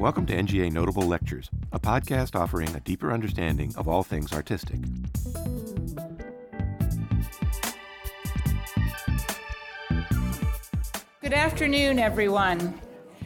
Welcome to NGA Notable Lectures, a podcast offering a deeper understanding of all things artistic. Good afternoon, everyone.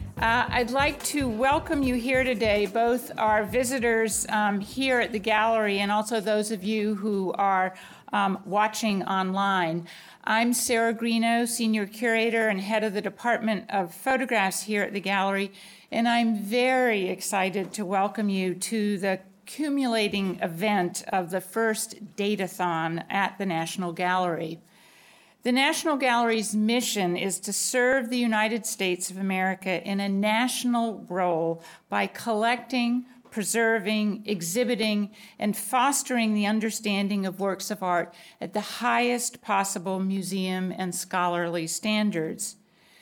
I'd like to welcome you here today, both our visitors here at the gallery and also those of you who are watching online. I'm Sarah Greeno, Senior Curator and Head of the Department of Photographs here at the gallery, and I'm very excited to welcome you to the culminating event of the first Datathon at the National Gallery. The National Gallery's mission is to serve the United States of America in a national role by collecting, preserving, exhibiting, and fostering the understanding of works of art at the highest possible museum and scholarly standards.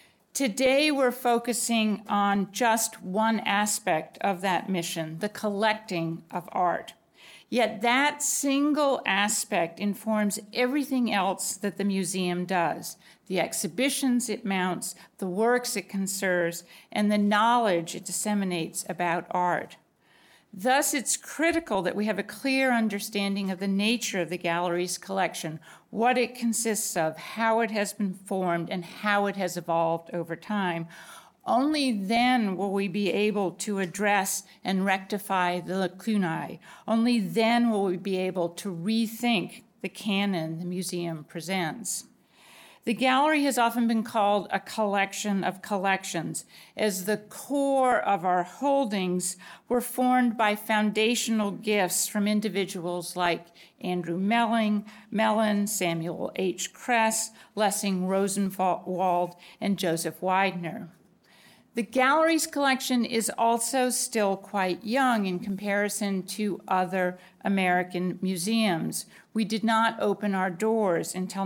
Today, we're focusing on just one aspect of that mission, the collecting of art. Yet that single aspect informs everything else that the museum does, the exhibitions it mounts, the works it conserves, and the knowledge it disseminates about art. Thus, it's critical that we have a clear understanding of the nature of the gallery's collection, what it consists of, how it has been formed, and how it has evolved over time. Only then will we be able to address and rectify the lacunae. Only then will we be able to rethink the canon the museum presents. The gallery has often been called a collection of collections, as the core of our holdings were formed by foundational gifts from individuals like Andrew Mellon, Samuel H. Kress, Lessing Rosenwald, and Joseph Weidner. The gallery's collection is also still quite young in comparison to other American museums. We did not open our doors until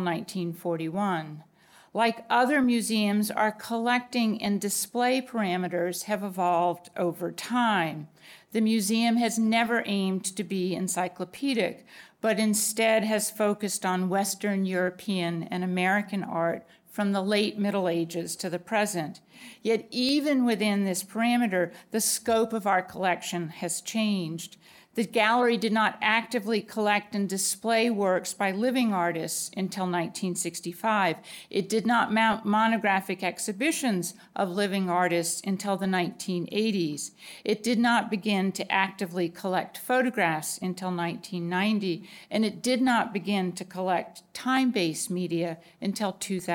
1941. Like other museums, our collecting and display parameters have evolved over time. The museum has never aimed to be encyclopedic, but instead has focused on Western European and American art from the late Middle Ages to the present. Yet even within this parameter, the scope of our collection has changed. The gallery did not actively collect and display works by living artists until 1965. It did not mount monographic exhibitions of living artists until the 1980s. It did not begin to actively collect photographs until 1990, and it did not begin to collect time-based media until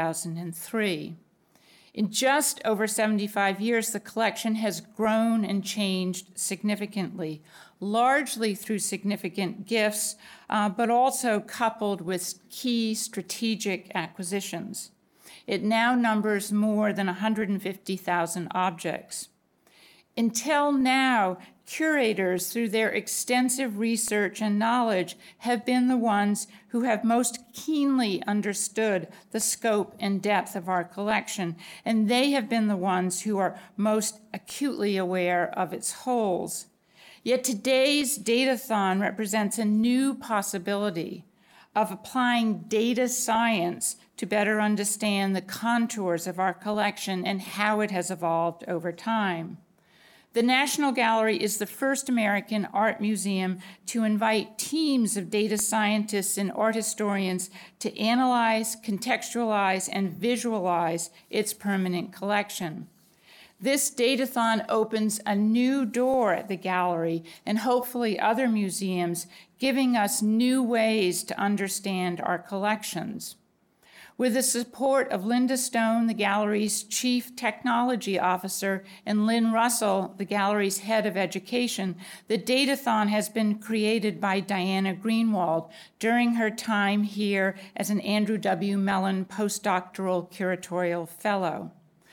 2003. In just over 75 years, the collection has grown and changed significantly, largely through significant gifts, but also coupled with key strategic acquisitions. It now numbers more than 150,000 objects. Until now, curators, through their extensive research and knowledge, have been the ones who have most keenly understood the scope and depth of our collection, and they have been the ones who are most acutely aware of its holes. Yet today's Datathon represents a new possibility of applying data science to better understand the contours of our collection and how it has evolved over time. The National Gallery is the first American art museum to invite teams of data scientists and art historians to analyze, contextualize, and visualize its permanent collection. This Datathon opens a new door at the gallery and hopefully other museums, giving us new ways to understand our collections. With the support of Linda Stone, the gallery's Chief Technology Officer, and Lynn Russell, the gallery's Head of Education, the Datathon has been created by Diana Greenwald during her time here as an Andrew W. Mellon postdoctoral curatorial fellow.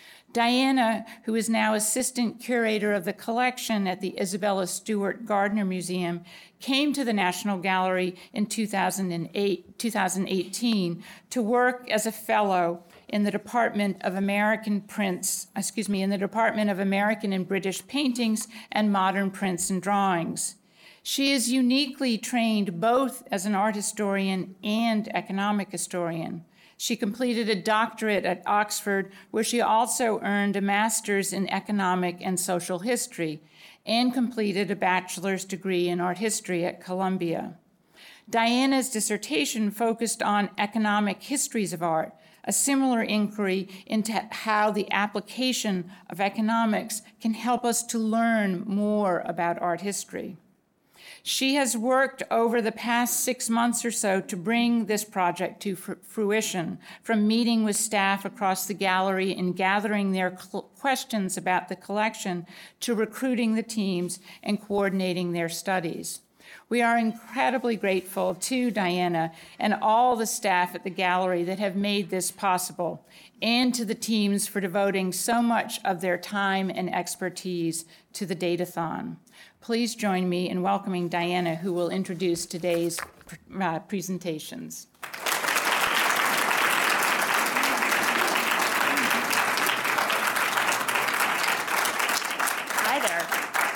Diana, who is now assistant curator of the collection at the Isabella Stewart Gardner Museum, came to the National Gallery in 2018 to work as a fellow in the Department of American and British Paintings and Modern Prints and Drawings. She is uniquely trained both as an art historian and economic historian. She completed a doctorate at Oxford, where she also earned a master's in economic and social history, and completed a bachelor's degree in art history at Columbia. Diana's dissertation focused on economic histories of art, a similar inquiry into how the application of economics can help us to learn more about art history. She has worked over the past 6 months or so to bring this project to fruition, from meeting with staff across the gallery and gathering their questions about the collection to recruiting the teams and coordinating their studies. We are incredibly grateful to Diana and all the staff at the gallery that have made this possible, and to the teams for devoting so much of their time and expertise to the Datathon. Please join me in welcoming Diana, who will introduce today's presentations. Hi there.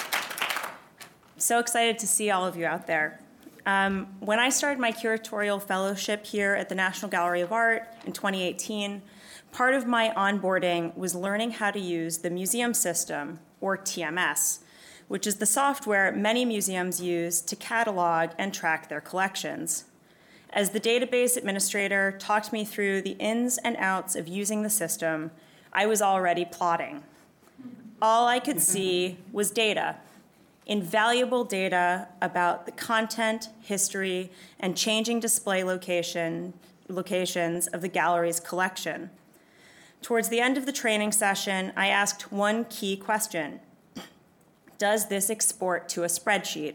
So excited to see all of you out there. When I started my curatorial fellowship here at the National Gallery of Art in 2018, part of my onboarding was learning how to use the museum system, or TMS, which is the software many museums use to catalog and track their collections. As the database administrator talked me through the ins and outs of using the system, I was already plotting. All I could see was data, invaluable data about the content, history, and changing display locations of the gallery's collection. Towards the end of the training session, I asked one key question: does this export to a spreadsheet?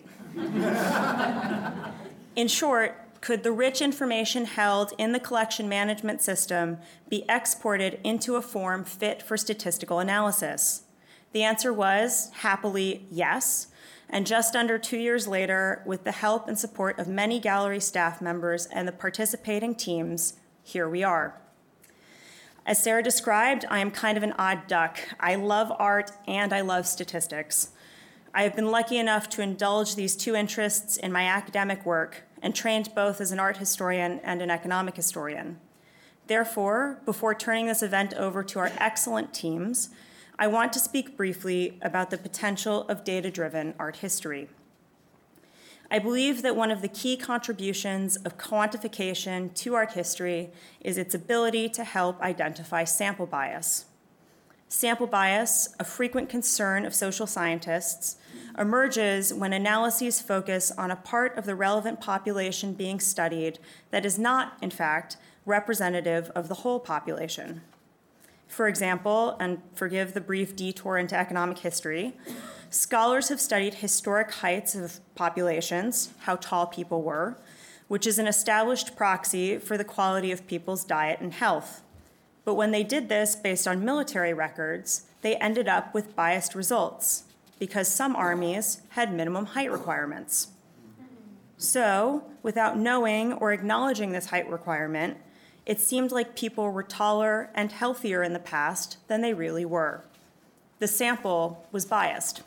In short, could the rich information held in the collection management system be exported into a form fit for statistical analysis? The answer was, happily, yes. And just under 2 years later, with the help and support of many gallery staff members and the participating teams, here we are. As Sarah described, I am kind of an odd duck. I love art and I love statistics. I have been lucky enough to indulge these two interests in my academic work and trained both as an art historian and an economic historian. Therefore, before turning this event over to our excellent teams, I want to speak briefly about the potential of data-driven art history. I believe that one of the key contributions of quantification to art history is its ability to help identify sample bias. Sample bias, a frequent concern of social scientists, emerges when analyses focus on a part of the relevant population being studied that is not, in fact, representative of the whole population. For example, and forgive the brief detour into economic history, scholars have studied historic heights of populations, how tall people were, which is an established proxy for the quality of people's diet and health. But when they did this based on military records, they ended up with biased results because some armies had minimum height requirements. So, without knowing or acknowledging this height requirement, it seemed like people were taller and healthier in the past than they really were. The sample was biased.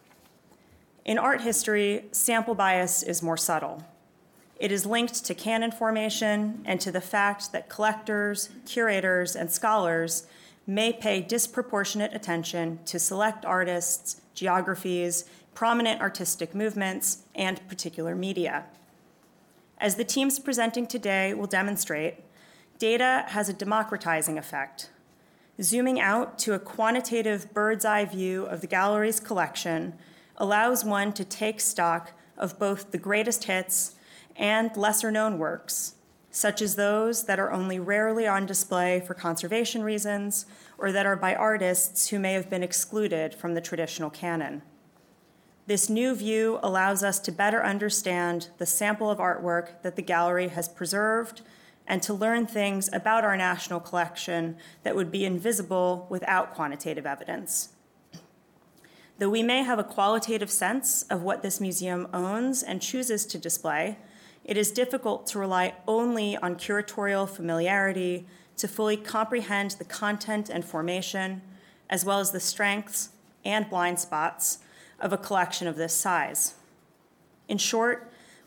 In art history, sample bias is more subtle. It is linked to canon formation and to the fact that collectors, curators, and scholars may pay disproportionate attention to select artists, geographies, prominent artistic movements, and particular media. As the teams presenting today will demonstrate, data has a democratizing effect. Zooming out to a quantitative bird's-eye view of the gallery's collection allows one to take stock of both the greatest hits and lesser-known works, such as those that are only rarely on display for conservation reasons or that are by artists who may have been excluded from the traditional canon. This new view allows us to better understand the sample of artwork that the gallery has preserved and to learn things about our national collection that would be invisible without quantitative evidence. Though we may have a qualitative sense of what this museum owns and chooses to display, it is difficult to rely only on curatorial familiarity to fully comprehend the content and formation, as well as the strengths and blind spots of a collection of this size. In short,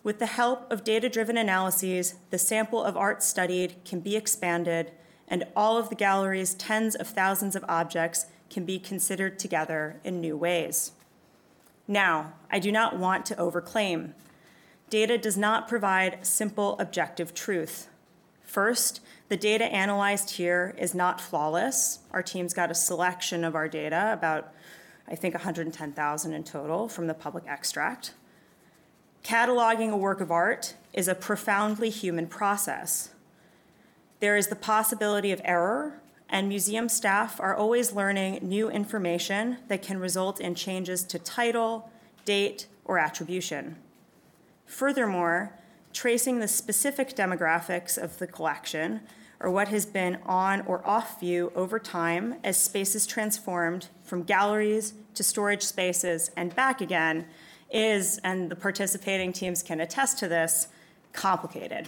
With the help of data-driven analyses, the sample of art studied can be expanded, and all of the gallery's tens of thousands of objects can be considered together in new ways. Now, I do not want to overclaim. Data does not provide simple, objective truth. First, the data analyzed here is not flawless. Our team's got a selection of our data, about, I think, 110,000 in total from the public extract. Cataloging a work of art is a profoundly human process. There is the possibility of error, and museum staff are always learning new information that can result in changes to title, date, or attribution. Furthermore, tracing the specific demographics of the collection, or what has been on or off view over time as spaces transformed from galleries to storage spaces and back again, is, and the participating teams can attest to this, complicated.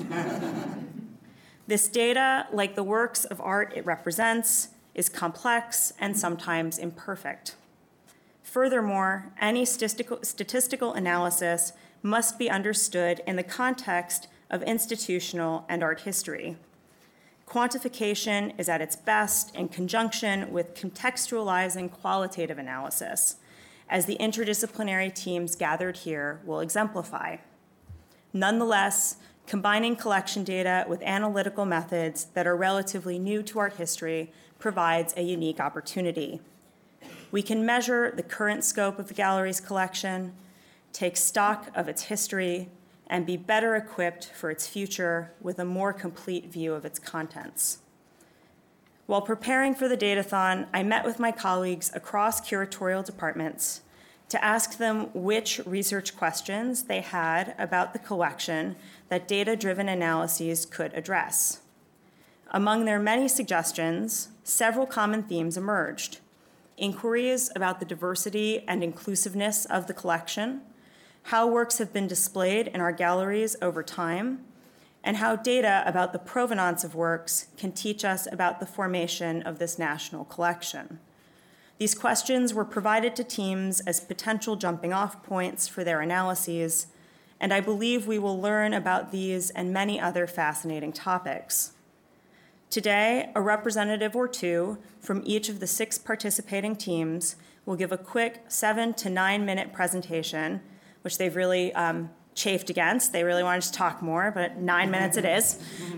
This data, like the works of art it represents, is complex and sometimes imperfect. Furthermore, any statistical analysis must be understood in the context of institutional and art history. Quantification is at its best in conjunction with contextualizing qualitative analysis, as the interdisciplinary teams gathered here will exemplify. Nonetheless, combining collection data with analytical methods that are relatively new to art history provides a unique opportunity. We can measure the current scope of the gallery's collection, take stock of its history, and be better equipped for its future with a more complete view of its contents. While preparing for the Datathon, I met with my colleagues across curatorial departments to ask them which research questions they had about the collection that data-driven analyses could address. Among their many suggestions, several common themes emerged. Inquiries about the diversity and inclusiveness of the collection, how works have been displayed in our galleries over time, and how data about the provenance of works can teach us about the formation of this national collection. These questions were provided to teams as potential jumping-off points for their analyses, and I believe we will learn about these and many other fascinating topics. Today, a representative or two from each of the 6 participating teams will give a quick 7 to 9 minute presentation, which they've really chafed against. They really wanted to talk more, but 9 minutes it is,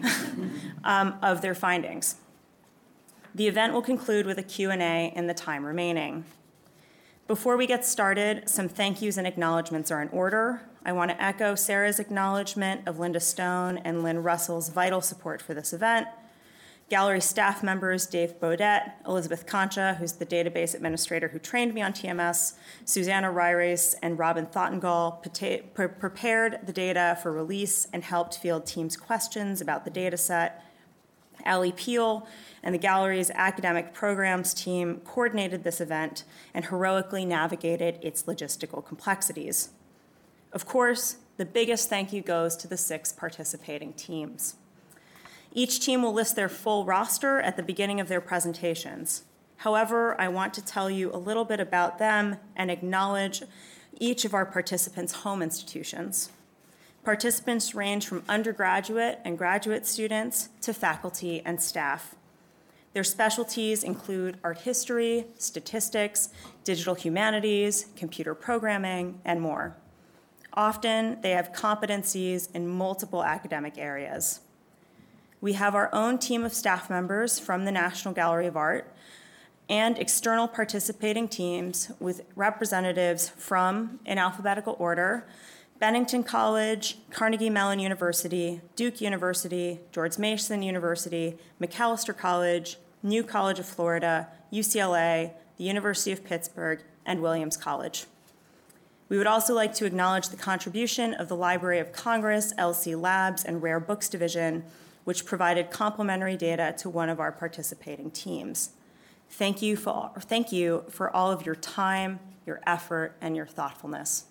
of their findings. The event will conclude with a Q&A in the time remaining. Before we get started, some thank yous and acknowledgments are in order. I want to echo Sarah's acknowledgement of Linda Stone and Lynn Russell's vital support for this event. Gallery staff members Dave Baudet, Elizabeth Concha, who's the database administrator who trained me on TMS, Susanna Ryrace, and Robin Thottengall prepared the data for release and helped field teams' questions about the data set. Ali Peel and the gallery's academic programs team coordinated this event and heroically navigated its logistical complexities. Of course, the biggest thank you goes to the 6 participating teams. Each team will list their full roster at the beginning of their presentations. However, I want to tell you a little bit about them and acknowledge each of our participants' home institutions. Participants range from undergraduate and graduate students to faculty and staff. Their specialties include art history, statistics, digital humanities, computer programming, and more. Often, they have competencies in multiple academic areas. We have our own team of staff members from the National Gallery of Art and external participating teams with representatives from, in alphabetical order, Bennington College, Carnegie Mellon University, Duke University, George Mason University, Macalester College, New College of Florida, UCLA, the University of Pittsburgh, and Williams College. We would also like to acknowledge the contribution of the Library of Congress, LC Labs, and Rare Books Division, which provided complementary data to one of our participating teams. Thank you for all of your time, your effort, and your thoughtfulness.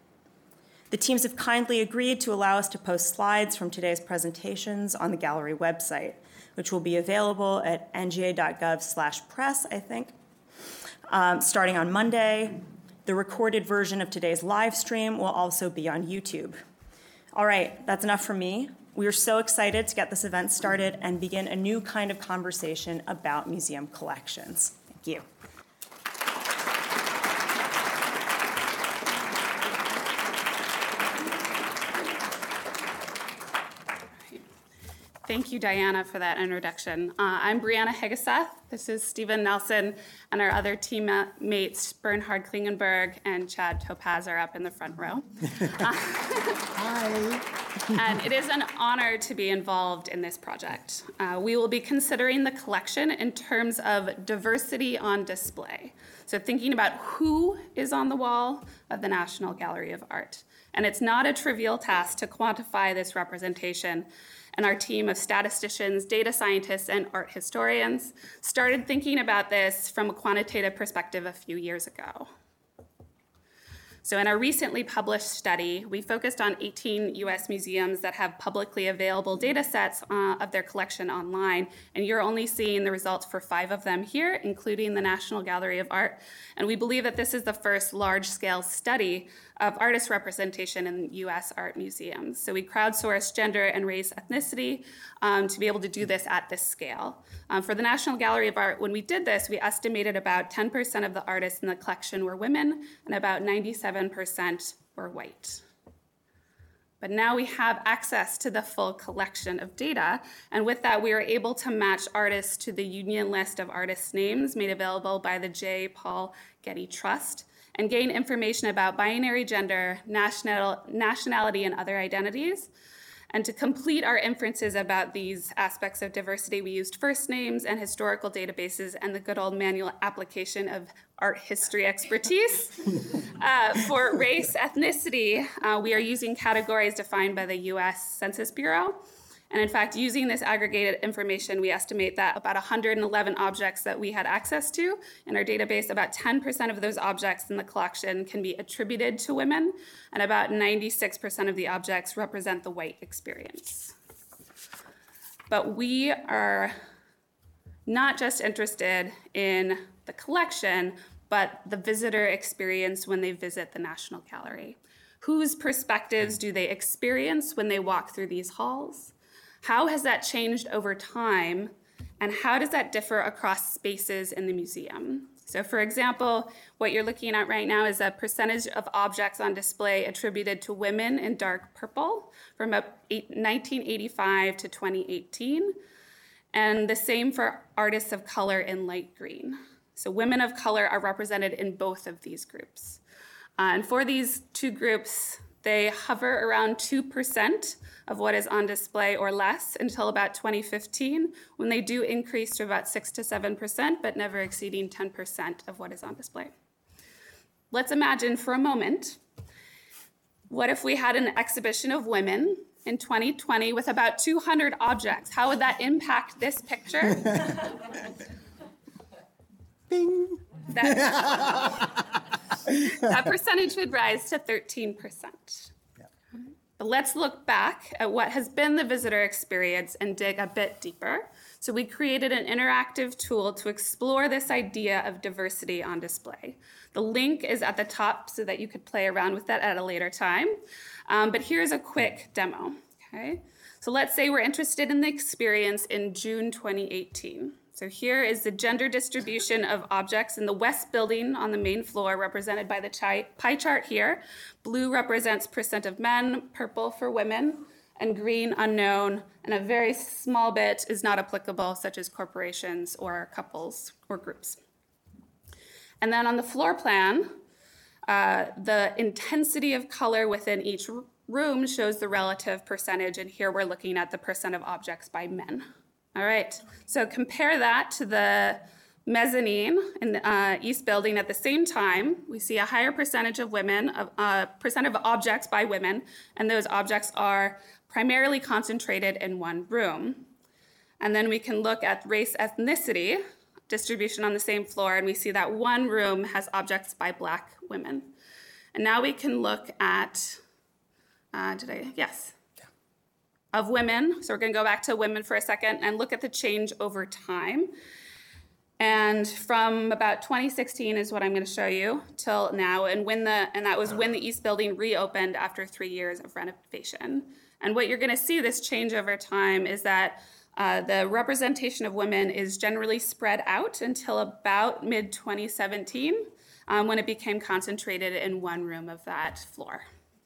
The teams have kindly agreed to allow us to post slides from today's presentations on the gallery website, which will be available at nga.gov/press, I think, starting on Monday. The recorded version of today's live stream will also be on YouTube. All right, that's enough from me. We are so excited to get this event started and begin a new kind of conversation about museum collections. Thank you. Thank you, Diana, for that introduction. I'm Brianna Hegeseth. This is Stephen Nelson, and our other teammates, Bernhard Klingenberg and Chad Topaz, are up in the front row. Hi. And it is an honor to be involved in this project. We will be considering the collection in terms of diversity on display. So thinking about who is on the wall of the National Gallery of Art. And it's not a trivial task to quantify this representation. And our team of statisticians, data scientists, and art historians started thinking about this from a quantitative perspective a few years ago. So in our recently published study, we focused on 18 US museums that have publicly available data sets of their collection online, and you're only seeing the results for 5 of them here, including the National Gallery of Art. And we believe that this is the first large-scale study of artist representation in US art museums. So we crowdsourced gender and race ethnicity to be able to do this at this scale. For the National Gallery of Art, when we did this, we estimated about 10% of the artists in the collection were women and about 97% were white. But now we have access to the full collection of data, and with that, we are able to match artists to the union list of artists' names made available by the J. Paul Getty Trust, and gain information about binary gender, nationality, and other identities. And to complete our inferences about these aspects of diversity, we used first names and historical databases and the good old manual application of art history expertise. For race, ethnicity, we are using categories defined by the US Census Bureau. And in fact, using this aggregated information, we estimate that about 111 objects that we had access to in our database, about 10% of those objects in the collection can be attributed to women, and about 96% of the objects represent the white experience. But we are not just interested in the collection, but the visitor experience when they visit the National Gallery. Whose perspectives do they experience when they walk through these halls? How has that changed over time, and how does that differ across spaces in the museum? So for example, what you're looking at right now is a percentage of objects on display attributed to women in dark purple from 1985 to 2018, and the same for artists of color in light green. So women of color are represented in both of these groups. And for these two groups, they hover around 2% of what is on display or less until about 2015, when they do increase to about 6 to 7%, but never exceeding 10% of what is on display. Let's imagine for a moment, what if we had an exhibition of women in 2020 with about 200 objects? How would that impact this picture? Bing. That percentage would rise to 13%. But let's look back at what has been the visitor experience and dig a bit deeper. So we created an interactive tool to explore this idea of diversity on display. The link is at the top so that you could play around with that at a later time. But here's a quick demo. Okay? So let's say we're interested in the experience in June 2018. So here is the gender distribution of objects in the West Building on the main floor, represented by the pie chart here. Blue represents percent of men, purple for women, and green unknown, and a very small bit is not applicable, such as corporations or couples or groups. And then on the floor plan, the intensity of color within each room shows the relative percentage, and here we're looking at the percent of objects by men. All right, so compare that to the mezzanine in the East Building. At the same time, we see a higher percentage of women, percent of objects by women, and those objects are primarily concentrated in one room. And then we can look at race ethnicity distribution on the same floor, and we see that one room has objects by Black women. And now we can look at, of women. So we're going to go back to women for a second and look at the change over time. And from about 2016 is what I'm going to show you till now, and that was when the East Building reopened after 3 years of renovation. And what you're going to see this change over time is that the representation of women is generally spread out until about mid-2017, when it became concentrated in one room of that floor.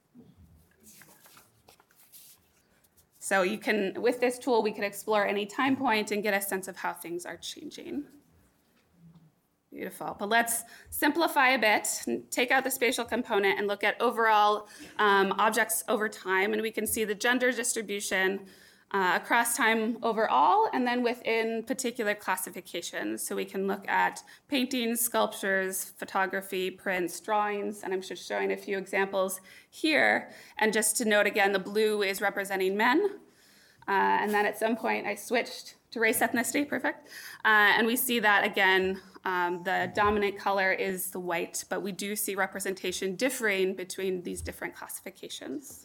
So you can, with this tool, we could explore any time point and get a sense of how things are changing. Beautiful. But let's simplify a bit, take out the spatial component, and look at overall objects over time. And we can see the gender distribution across time overall, and then within particular classifications. So we can look at paintings, sculptures, photography, prints, drawings, and I'm just showing a few examples here. And just to note again, the blue is representing men. And then at some point I switched to race ethnicity, perfect. And we see that again, the dominant color is the white, but we do see representation differing between these different classifications.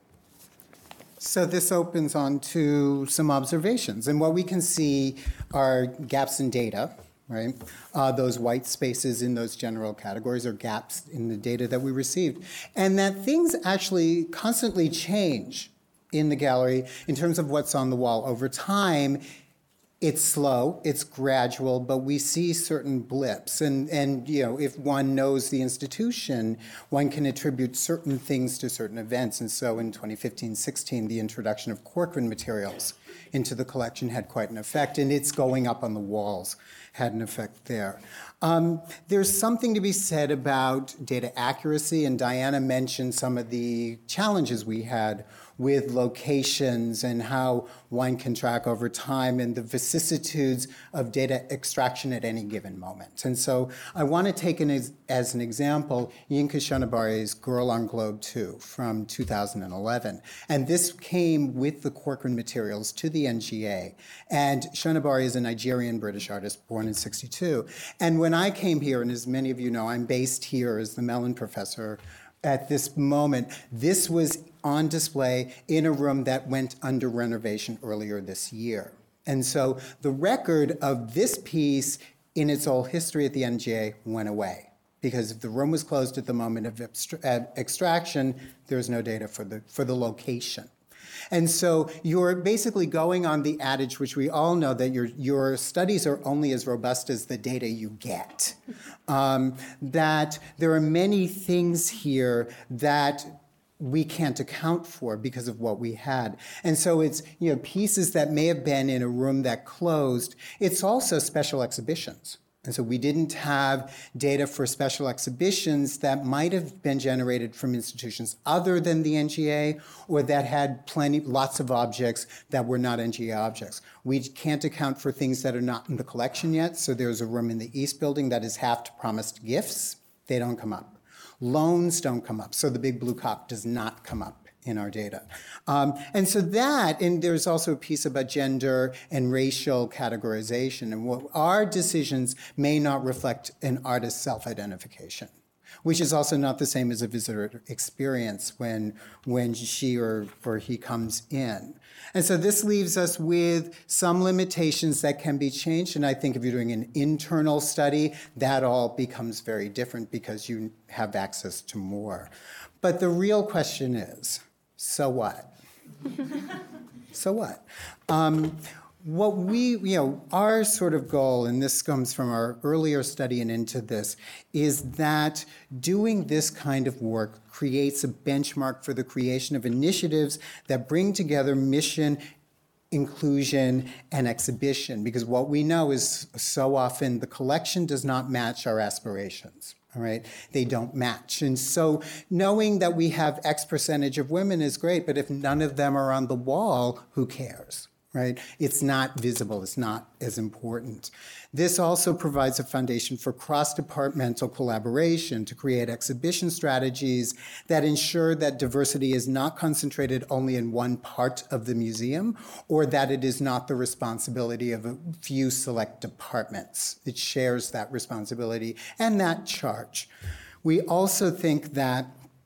So this opens on to some observations. And what we can see are gaps in data, right? Those white spaces in those general categories are gaps in the data that we received. And that things actually constantly change in the gallery in terms of what's on the wall. Over time, it's slow, it's gradual, but we see certain blips. And you know, if one knows the institution, one can attribute certain things to certain events. And so in 2015-16, the introduction of Corcoran materials into the collection had quite an effect, and its going up on the walls had an effect there. There's something to be said about data accuracy, and Diana mentioned some of the challenges we had with locations and how one can track over time and the vicissitudes of data extraction at any given moment. And so I want to take as an example Yinka Shonibari's Girl on Globe 2 from 2011. And this came with the Corcoran materials to the NGA. And Shonibari is a Nigerian-British artist born in '62. And when I came here, and as many of you know, I'm based here as the Mellon Professor at this moment, this was on display in a room that went under renovation earlier this year. And so the record of this piece in its whole history at the NGA went away, because if the room was closed at the moment of extraction, there was no data for the location. And so you're basically going on the adage, which we all know, that your studies are only as robust as the data you get. That there are many things here that we can't account for because of what we had. And so it's, you know, pieces that may have been in a room that closed. It's also special exhibitions. And so we didn't have data for special exhibitions that might have been generated from institutions other than the NGA, or that had lots of objects that were not NGA objects. We can't account for things that are not in the collection yet. So there's a room in the East Building that is half to promised gifts. They don't come up. Loans don't come up. So the big blue cop does not come up in our data. And so that, and there's also a piece about gender and racial categorization, and what our decisions may not reflect an artist's self-identification, which is also not the same as a visitor experience when she or he comes in. And so this leaves us with some limitations that can be changed. And I think if you're doing an internal study, that all becomes very different because you have access to more. But the real question is, so what? So what? What our sort of goal, and this comes from our earlier study and into this, is that doing this kind of work creates a benchmark for the creation of initiatives that bring together mission, inclusion, and exhibition. Because what we know is so often the collection does not match our aspirations. All right, they don't match. And so knowing that we have X percentage of women is great, but if none of them are on the wall, who cares? Right? It's not visible. It's not as important. This also provides a foundation for cross-departmental collaboration to create exhibition strategies that ensure that diversity is not concentrated only in one part of the museum, or that it is not the responsibility of a few select departments. It shares that responsibility and that charge. We also think that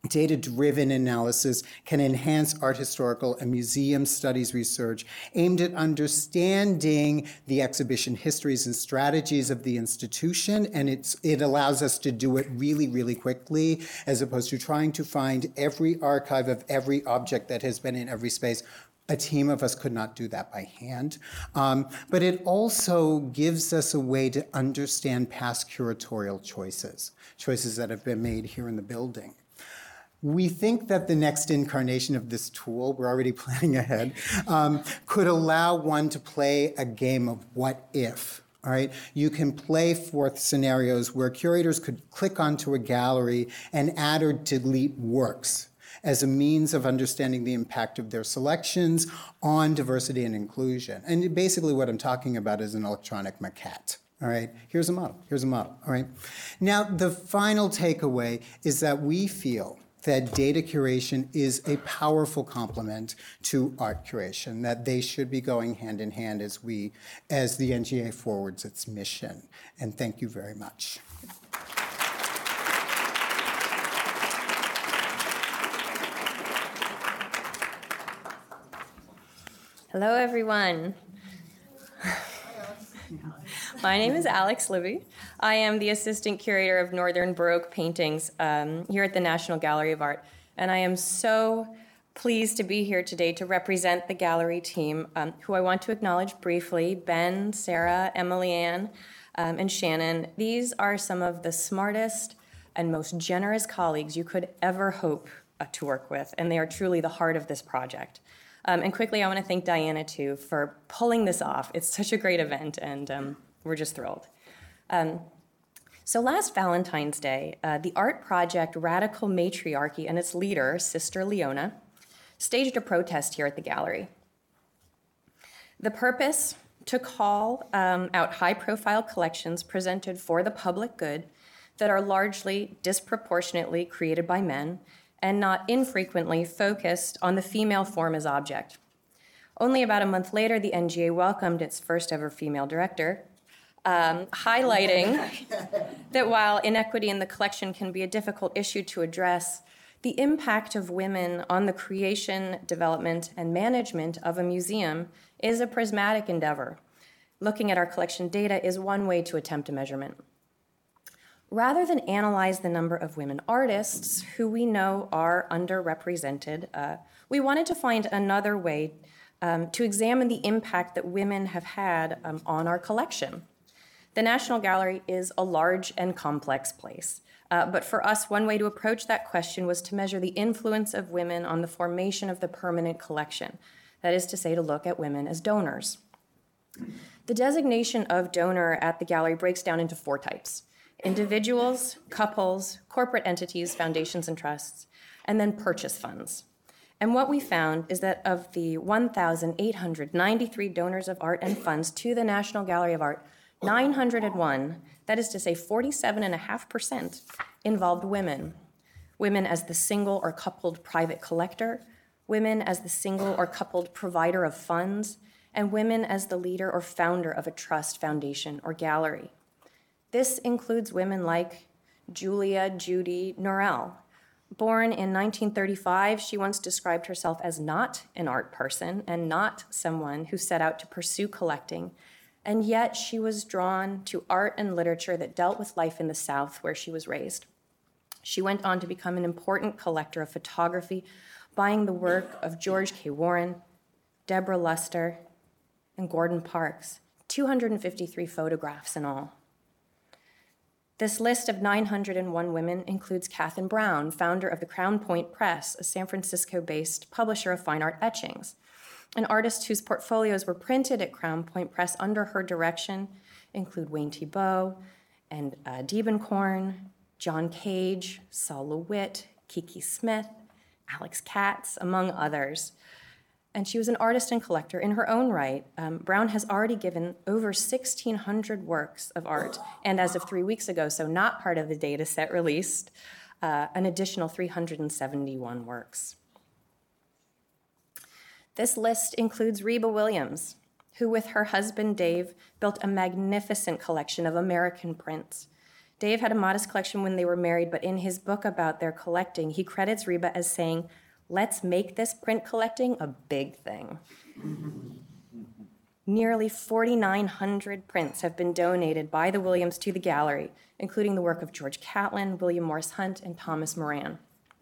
Data-driven analysis can enhance art historical and museum studies research aimed at understanding the exhibition histories and strategies of the institution, and it allows us to do it really, really quickly, as opposed to trying to find every archive of every object that has been in every space. A team of us could not do that by hand. But it also gives us a way to understand past curatorial choices that have been made here in the building. We think that the next incarnation of this tool, we're already planning ahead, could allow one to play a game of what if. All right, you can play forth scenarios where curators could click onto a gallery and add or delete works as a means of understanding the impact of their selections on diversity and inclusion. And basically what I'm talking about is an electronic maquette. All right, here's a model, all right? Now, the final takeaway is that we feel that data curation is a powerful complement to art curation, that they should be going hand in hand as the NGA forwards its mission. And thank you very much. Hello, everyone. My name is Alex Libby. I am the assistant curator of Northern Baroque paintings here at the National Gallery of Art. And I am so pleased to be here today to represent the gallery team, who I want to acknowledge briefly: Ben, Sarah, Emily Ann, and Shannon. These are some of the smartest and most generous colleagues you could ever hope to work with, and they are truly the heart of this project. And quickly, I want to thank Diana, too, for pulling this off. It's such a great event, and we're just thrilled. So last Valentine's Day, the art project Radical Matriarchy and its leader, Sister Leona, staged a protest here at the gallery. The purpose: to call out high-profile collections presented for the public good that are largely disproportionately created by men and not infrequently focused on the female form as object. Only about a month later, the NGA welcomed its first ever female director, highlighting that while inequity in the collection can be a difficult issue to address, the impact of women on the creation, development, and management of a museum is a prismatic endeavor. Looking at our collection data is one way to attempt a measurement. Rather than analyze the number of women artists who we know are underrepresented, we wanted to find another way to examine the impact that women have had on our collection. The National Gallery is a large and complex place, but for us, one way to approach that question was to measure the influence of women on the formation of the permanent collection. That is to say, to look at women as donors. The designation of donor at the gallery breaks down into 4 types: individuals, couples, corporate entities, foundations, and trusts, and then purchase funds. And what we found is that of the 1,893 donors of art and funds to the National Gallery of Art, 901, that is to say 47.5%, involved women. Women as the single or coupled private collector, women as the single or coupled provider of funds, and women as the leader or founder of a trust, foundation, or gallery. This includes women like Julia Judy Norell. Born in 1935, she once described herself as not an art person and not someone who set out to pursue collecting, and yet she was drawn to art and literature that dealt with life in the South where she was raised. She went on to become an important collector of photography, buying the work of George K. Warren, Deborah Luster, and Gordon Parks, 253 photographs in all. This list of 901 women includes Catherine Brown, founder of the Crown Point Press, a San Francisco-based publisher of fine art etchings. And artists whose portfolios were printed at Crown Point Press under her direction include Wayne Thiebaud and Diebenkorn, John Cage, Saul LeWitt, Kiki Smith, Alex Katz, among others. And she was an artist and collector in her own right. Brown has already given over 1,600 works of art, and as of 3 weeks ago, so not part of the data set released, an additional 371 works. This list includes Reba Williams, who with her husband Dave built a magnificent collection of American prints. Dave had a modest collection when they were married, but in his book about their collecting, he credits Reba as saying, "Let's make this print collecting a big thing." Nearly 4,900 prints have been donated by the Williams to the gallery, including the work of George Catlin, William Morris Hunt, and Thomas Moran.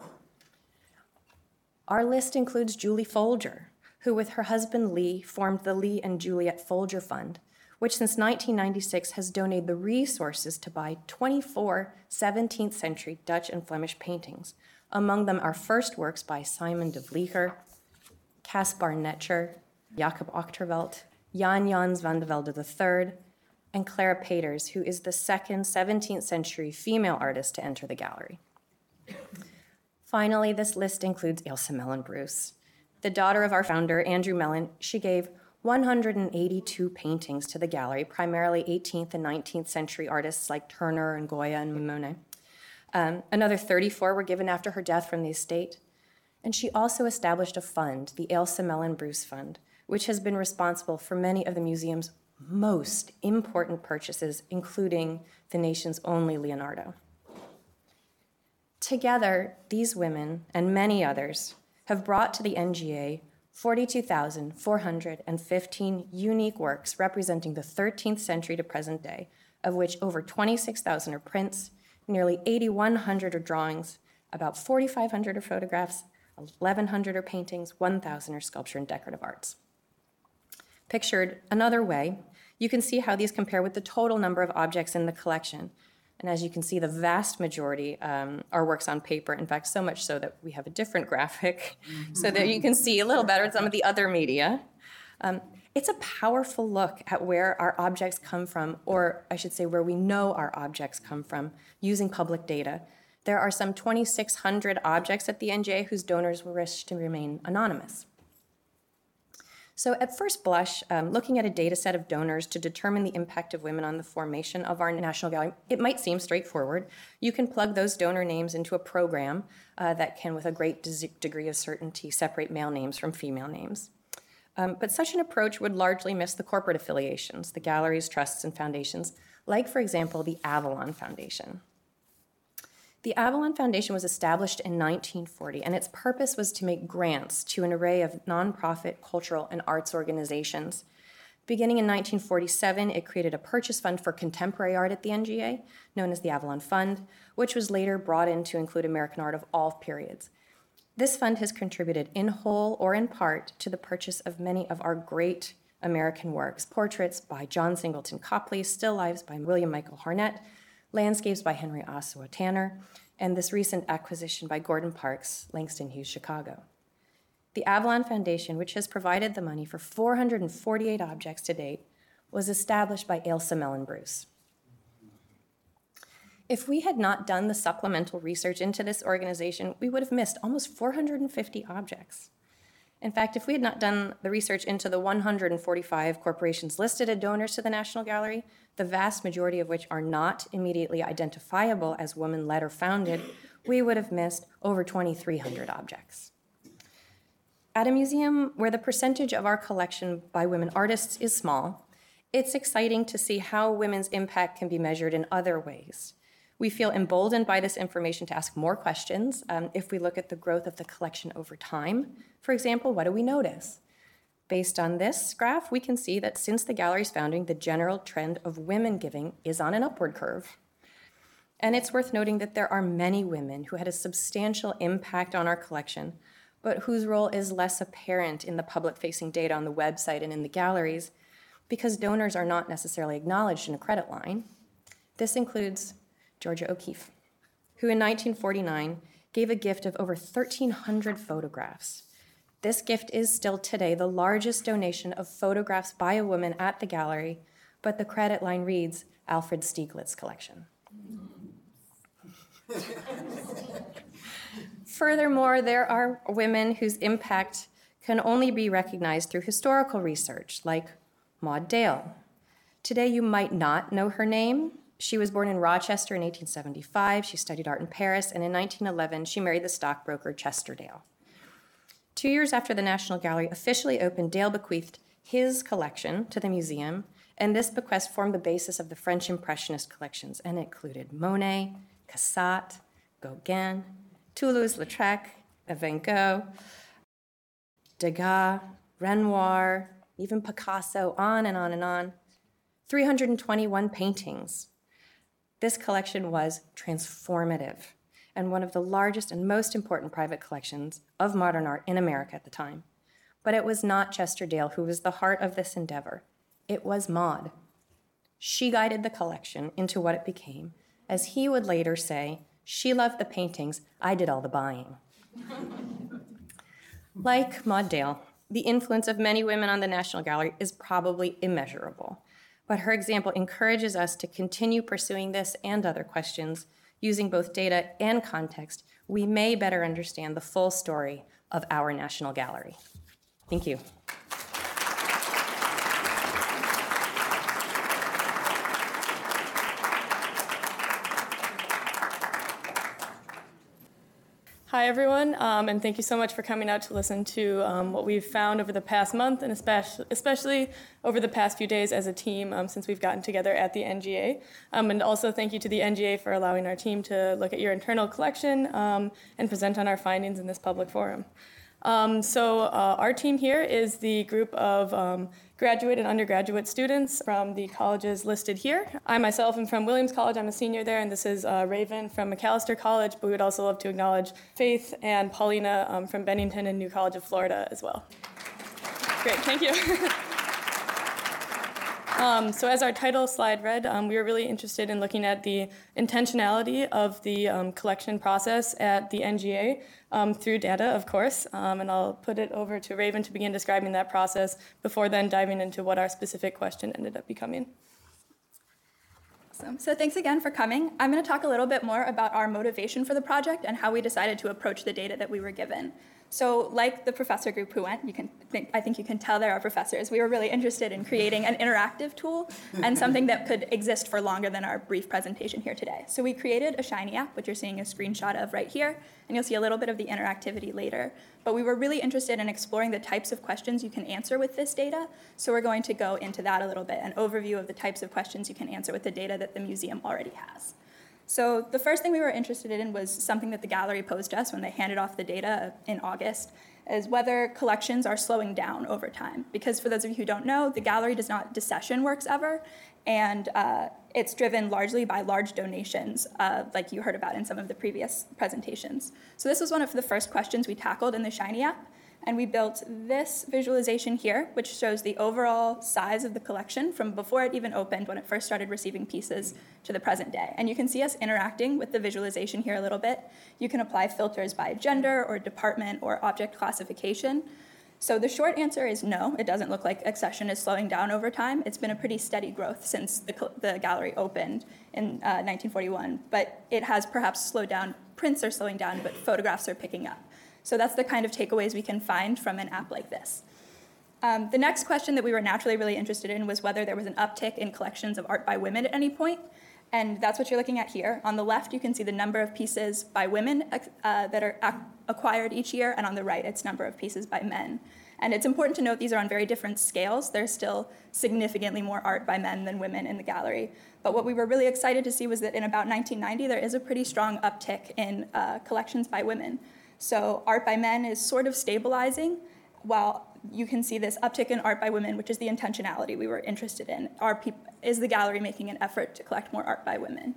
Our list includes Julie Folger, who with her husband Lee formed the Lee and Juliet Folger Fund, which since 1996 has donated the resources to buy 24 17th century Dutch and Flemish paintings. Among them are first works by Simon de Vlieger, Caspar Netscher, Jacob Ochterveld, Jan Jans van de Velde III, and Clara Peters, who is the second 17th century female artist to enter the gallery. Finally, this list includes Ailsa Mellon Bruce. The daughter of our founder, Andrew Mellon, she gave 182 paintings to the gallery, primarily 18th and 19th century artists like Turner and Goya and Monet. Another 34 were given after her death from the estate. And she also established a fund, the Ailsa Mellon Bruce Fund, which has been responsible for many of the museum's most important purchases, including the nation's only Leonardo. Together, these women and many others have brought to the NGA 42,415 unique works representing the 13th century to present day, of which over 26,000 are prints, nearly 8,100 are drawings, about 4,500 are photographs, 1,100 are paintings, 1,000 are sculpture and decorative arts. Pictured another way, you can see how these compare with the total number of objects in the collection. And as you can see, the vast majority are works on paper. In fact, so much so that we have a different graphic so that you can see a little better some of the other media. It's a powerful look at where our objects come from, or I should say where we know our objects come from, using public data. There are some 2,600 objects at the NGA whose donors wish to remain anonymous. So at first blush, looking at a data set of donors to determine the impact of women on the formation of our National Gallery, it might seem straightforward. You can plug those donor names into a program that can, with a great degree of certainty, separate male names from female names. But such an approach would largely miss the corporate affiliations, the galleries, trusts, and foundations, like, for example, the Avalon Foundation. The Avalon Foundation was established in 1940, and its purpose was to make grants to an array of nonprofit cultural and arts organizations. Beginning in 1947, it created a purchase fund for contemporary art at the NGA, known as the Avalon Fund, which was later brought in to include American art of all periods. This fund has contributed in whole or in part to the purchase of many of our great American works: portraits by John Singleton Copley, still lifes by William Michael Harnett, landscapes by Henry Ossawa Tanner, and this recent acquisition by Gordon Parks, Langston Hughes, Chicago. The Avalon Foundation, which has provided the money for 448 objects to date, was established by Ailsa Mellon Bruce. If we had not done the supplemental research into this organization, we would have missed almost 450 objects. In fact, if we had not done the research into the 145 corporations listed as donors to the National Gallery, the vast majority of which are not immediately identifiable as women-led or founded, we would have missed over 2,300 objects. At a museum where the percentage of our collection by women artists is small, it's exciting to see how women's impact can be measured in other ways. We feel emboldened by this information to ask more questions. If we look at the growth of the collection over time, for example, what do we notice? Based on this graph, we can see that since the gallery's founding, the general trend of women giving is on an upward curve. And it's worth noting that there are many women who had a substantial impact on our collection, but whose role is less apparent in the public-facing data on the website and in the galleries because donors are not necessarily acknowledged in a credit line. This includes Georgia O'Keeffe, who in 1949 gave a gift of over 1,300 photographs. This gift is still today the largest donation of photographs by a woman at the gallery, but the credit line reads Alfred Stieglitz Collection. Furthermore, there are women whose impact can only be recognized through historical research, like Maud Dale. Today, you might not know her name. She was born in Rochester in 1875. She studied art in Paris, and in 1911, she married the stockbroker Chester Dale. 2 years after the National Gallery officially opened, Dale bequeathed his collection to the museum, And this bequest formed the basis of the French Impressionist collections and included Monet, Cassatt, Gauguin, Toulouse-Lautrec, Van Gogh, Degas, Renoir, even Picasso, on and on and on. 321 paintings. This collection was transformative and one of the largest and most important private collections of modern art in America at the time. But it was not Chester Dale who was the heart of this endeavor. It was Maud. She guided the collection into what it became. As he would later say, she loved the paintings, I did all the buying. Like Maud Dale, the influence of many women on the National Gallery is probably immeasurable. But her example encourages us to continue pursuing this and other questions. Using both data and context, we may better understand the full story of our National Gallery. Thank you. Hi, everyone, and thank you so much for coming out to listen to what we've found over the past month, and especially over the past few days as a team since we've gotten together at the NGA. And also thank you to the NGA for allowing our team to look at your internal collection and present on our findings in this public forum. Our team here is the group of graduate and undergraduate students from the colleges listed here. I myself am from Williams College. I'm a senior there, and this is Raven from Macalester College, but we would also love to acknowledge Faith and Paulina from Bennington and New College of Florida as well. Great, thank you. So as our title slide read, we were really interested in looking at the intentionality of the collection process at the NGA through data, of course, and I'll put it over to Raven to begin describing that process before then diving into what our specific question ended up becoming. Awesome. So thanks again for coming. I'm going to talk a little bit more about our motivation for the project and how we decided to approach the data that we were given. So like the professor group who went, I think you can tell they're our professors, we were really interested in creating an interactive tool and something that could exist for longer than our brief presentation here today. So we created a Shiny app, which you're seeing a screenshot of right here, and you'll see a little bit of the interactivity later. But we were really interested in exploring the types of questions you can answer with this data, so we're going to go into that a little bit, an overview of the types of questions you can answer with the data that the museum already has. So the first thing we were interested in was something that the gallery posed to us when they handed off the data in August, is whether collections are slowing down over time. Because for those of you who don't know, the gallery does not decession works ever, and it's driven largely by large donations, like you heard about in some of the previous presentations. So this was one of the first questions we tackled in the Shiny app, and we built this visualization here, which shows the overall size of the collection from before it even opened, when it first started receiving pieces, to the present day. And you can see us interacting with the visualization here a little bit. You can apply filters by gender or department or object classification. So the short answer is no, it doesn't look like accession is slowing down over time. It's been a pretty steady growth since the gallery opened in 1941, but it has perhaps slowed down. Prints are slowing down, but photographs are picking up. So that's the kind of takeaways we can find from an app like this. The next question that we were naturally really interested in was whether there was an uptick in collections of art by women at any point. And that's what you're looking at here. On the left, you can see the number of pieces by women that are acquired each year, and on the right, it's number of pieces by men. And it's important to note these are on very different scales. There's still significantly more art by men than women in the gallery. But what we were really excited to see was that in about 1990, there is a pretty strong uptick in collections by women. So art by men is sort of stabilizing, while you can see this uptick in art by women, which is the intentionality we were interested in. Is the gallery making an effort to collect more art by women?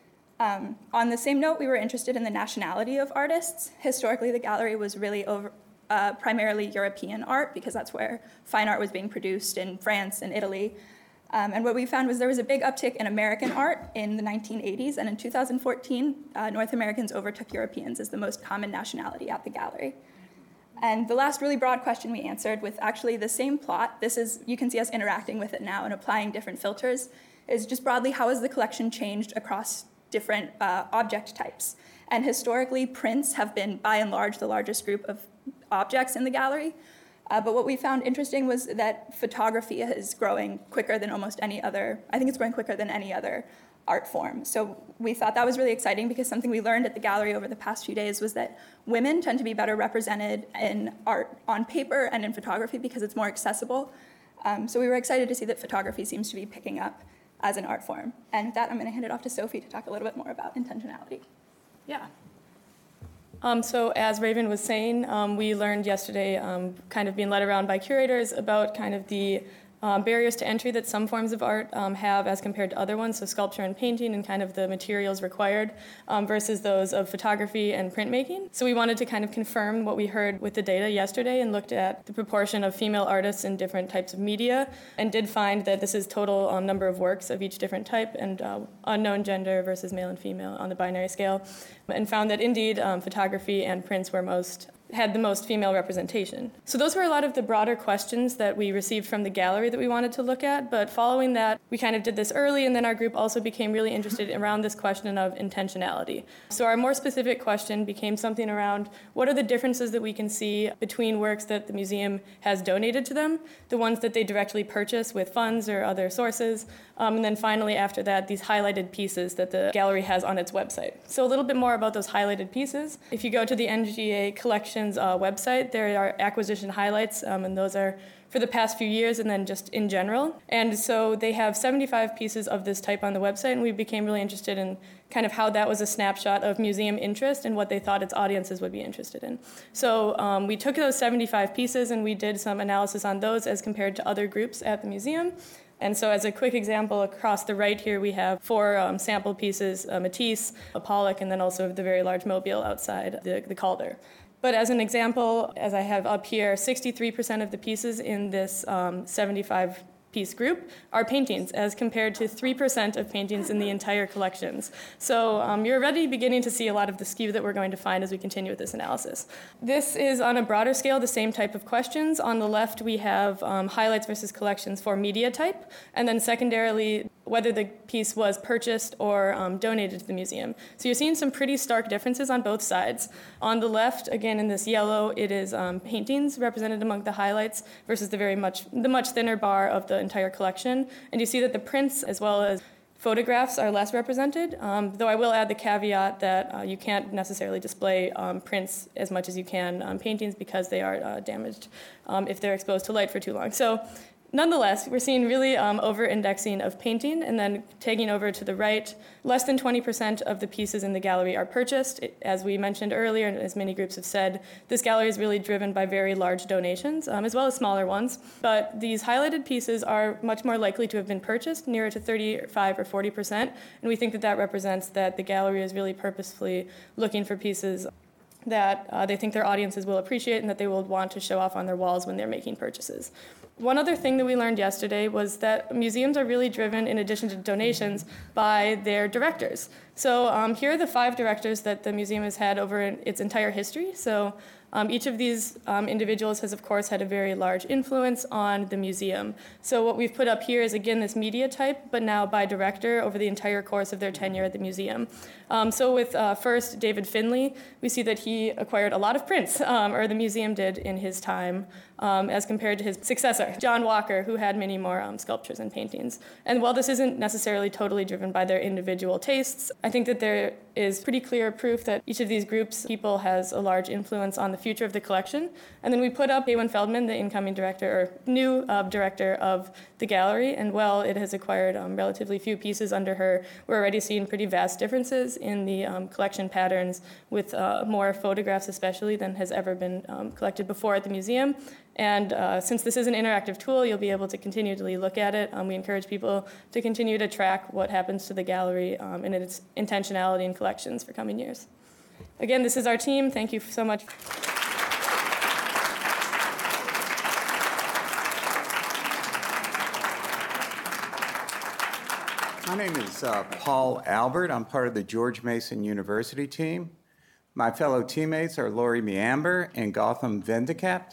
On the same note, we were interested in the nationality of artists. Historically, the gallery was really primarily European art, because that's where fine art was being produced in France and Italy. And what we found was there was a big uptick in American art in the 1980s, and in 2014, North Americans overtook Europeans as the most common nationality at the gallery. And the last really broad question we answered with actually the same plot, you can see us interacting with it now and applying different filters, is just broadly, how has the collection changed across different object types? And historically, prints have been, by and large, the largest group of objects in the gallery. But what we found interesting was that photography is growing quicker than almost any other, I think it's growing quicker than any other art form. So we thought that was really exciting, because something we learned at the gallery over the past few days was that women tend to be better represented in art on paper and in photography because it's more accessible. So we were excited to see that photography seems to be picking up as an art form. And with that, I'm going to hand it off to Sophie to talk a little bit more about intentionality. Yeah. So as Raven was saying, we learned yesterday, kind of being led around by curators, about kind of the barriers to entry that some forms of art have as compared to other ones, so sculpture and painting and kind of the materials required versus those of photography and printmaking. So we wanted to kind of confirm what we heard with the data yesterday and looked at the proportion of female artists in different types of media and did find that this is total number of works of each different type and unknown gender versus male and female on the binary scale, and found that indeed photography and prints had the most female representation. So those were a lot of the broader questions that we received from the gallery that we wanted to look at, but following that, we kind of did this early, and then our group also became really interested around this question of intentionality. So our more specific question became something around what are the differences that we can see between works that the museum has donated to them, the ones that they directly purchase with funds or other sources, and then finally after that, these highlighted pieces that the gallery has on its website. So a little bit more about those highlighted pieces. If you go to the NGA Collections website, there are acquisition highlights, and those are for the past few years and then just in general. And so they have 75 pieces of this type on the website, and we became really interested in kind of how that was a snapshot of museum interest and what they thought its audiences would be interested in. So we took those 75 pieces and we did some analysis on those as compared to other groups at the museum. And so as a quick example, across the right here, we have 4 sample pieces, a Matisse, a Pollock, and then also the very large mobile outside the Calder. But as an example, as I have up here, 63% of the pieces in this 75-piece group are paintings, as compared to 3% of paintings in the entire collections. So you're already beginning to see a lot of the skew that we're going to find as we continue with this analysis. This is on a broader scale, the same type of questions. On the left, we have highlights versus collections for media type, and then secondarily, whether the piece was purchased or donated to the museum. So you're seeing some pretty stark differences on both sides. On the left, again in this yellow, it is paintings represented among the highlights versus the much thinner bar of the entire collection. And you see that the prints as well as photographs are less represented, though I will add the caveat that you can't necessarily display prints as much as you can paintings because they are damaged if they're exposed to light for too long. So nonetheless, we're seeing really over-indexing of painting, and then taking over to the right, less than 20% of the pieces in the gallery are purchased. As we mentioned earlier, and as many groups have said, this gallery is really driven by very large donations, as well as smaller ones. But these highlighted pieces are much more likely to have been purchased, nearer to 35 or 40%, and we think that that represents that the gallery is really purposefully looking for pieces that they think their audiences will appreciate and that they will want to show off on their walls when they're making purchases. One other thing that we learned yesterday was that museums are really driven, in addition to donations, by their directors. So here are the 5 directors that the museum has had over its entire history. So each of these individuals has, of course, had a very large influence on the museum. So what we've put up here is, again, this media type, but now by director over the entire course of their tenure at the museum. So with first David Finley, we see that he acquired a lot of prints, or the museum did in his time, as compared to his successor, John Walker, who had many more sculptures and paintings. And while this isn't necessarily totally driven by their individual tastes, I think that there is pretty clear proof that each of these groups people has a large influence on the future of the collection. And then we put up Ewan Feldman, the incoming director, or new director of the gallery, and while it has acquired relatively few pieces under her, we're already seeing pretty vast differences in the collection patterns, with more photographs especially than has ever been collected before at the museum. And since this is an interactive tool, you'll be able to continually look at it. We encourage people to continue to track what happens to the gallery and its intentionality in collections for coming years. Again, this is our team. Thank you so much. My name is Paul Albert. I'm part of the George Mason University team. My fellow teammates are Lori Meamber and Gautam Vendikat.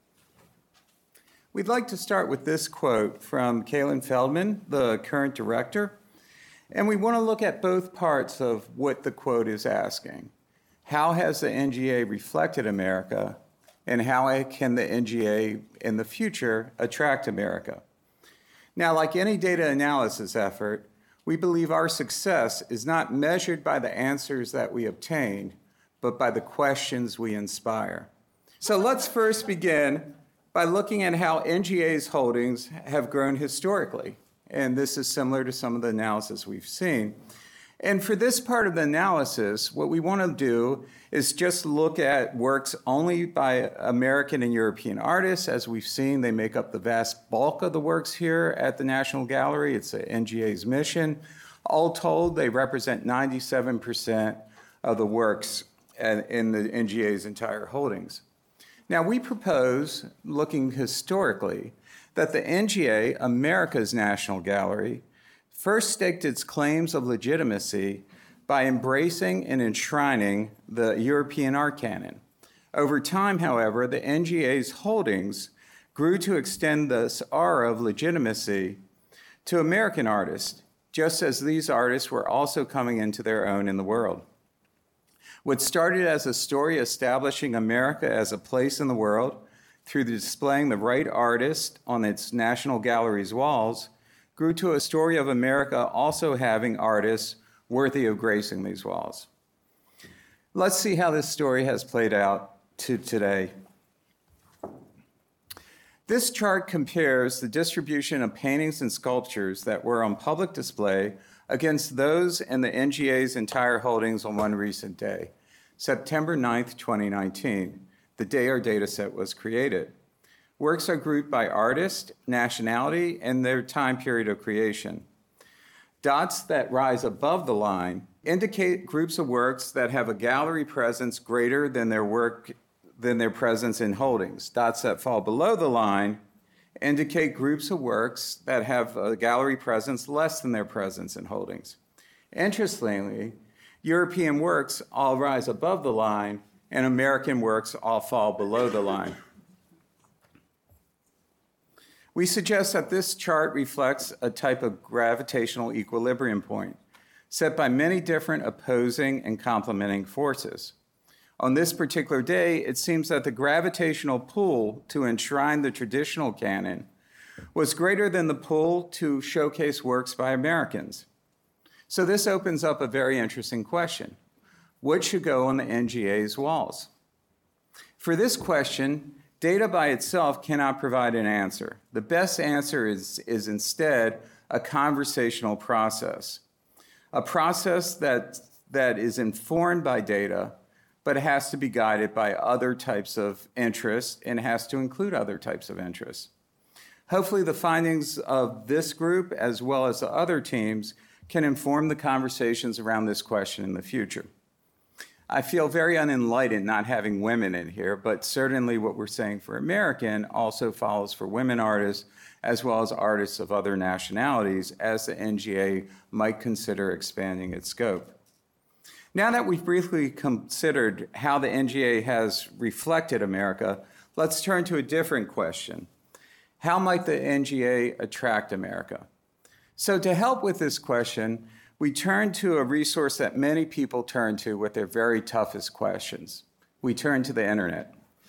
We'd like to start with this quote from Kaylin Feldman, the current director. And we want to look at both parts of what the quote is asking. How has the NGA reflected America, and how can the NGA in the future attract America? Now, like any data analysis effort, we believe our success is not measured by the answers that we obtain, but by the questions we inspire. So let's first begin by looking at how NGA's holdings have grown historically. And this is similar to some of the analysis we've seen. And for this part of the analysis, what we want to do is just look at works only by American and European artists. As we've seen, they make up the vast bulk of the works here at the National Gallery. It's the NGA's mission. All told, they represent 97% of the works in the NGA's entire holdings. Now, we propose, looking historically, that the NGA, America's National Gallery, first staked its claims of legitimacy by embracing and enshrining the European art canon. Over time, however, the NGA's holdings grew to extend this aura of legitimacy to American artists, just as these artists were also coming into their own in the world. What started as a story establishing America as a place in the world through displaying the right artist on its National Gallery's walls grew to a story of America also having artists worthy of gracing these walls. Let's see how this story has played out to today. This chart compares the distribution of paintings and sculptures that were on public display against those in the NGA's entire holdings on one recent day, September 9th, 2019, the day our data set was created. Works are grouped by artist, nationality, and their time period of creation. Dots that rise above the line indicate groups of works that have a gallery presence greater than their presence in holdings. Dots that fall below the line indicate groups of works that have a gallery presence less than their presence in holdings. Interestingly, European works all rise above the line, and American works all fall below the line. We suggest that this chart reflects a type of gravitational equilibrium point set by many different opposing and complementing forces. On this particular day, it seems that the gravitational pull to enshrine the traditional canon was greater than the pull to showcase works by Americans. So this opens up a very interesting question. What should go on the NGA's walls? For this question, data by itself cannot provide an answer. The best answer is instead a conversational process, a process that is informed by data, but it has to be guided by other types of interests and has to include other types of interests. Hopefully the findings of this group, as well as the other teams, can inform the conversations around this question in the future. I feel very unenlightened not having women in here, but certainly what we're saying for American also follows for women artists, as well as artists of other nationalities, as the NGA might consider expanding its scope. Now that we've briefly considered how the NGA has reflected America, let's turn to a different question. How might the NGA attract America? So to help with this question, we turn to a resource that many people turn to with their very toughest questions. We turn to the internet.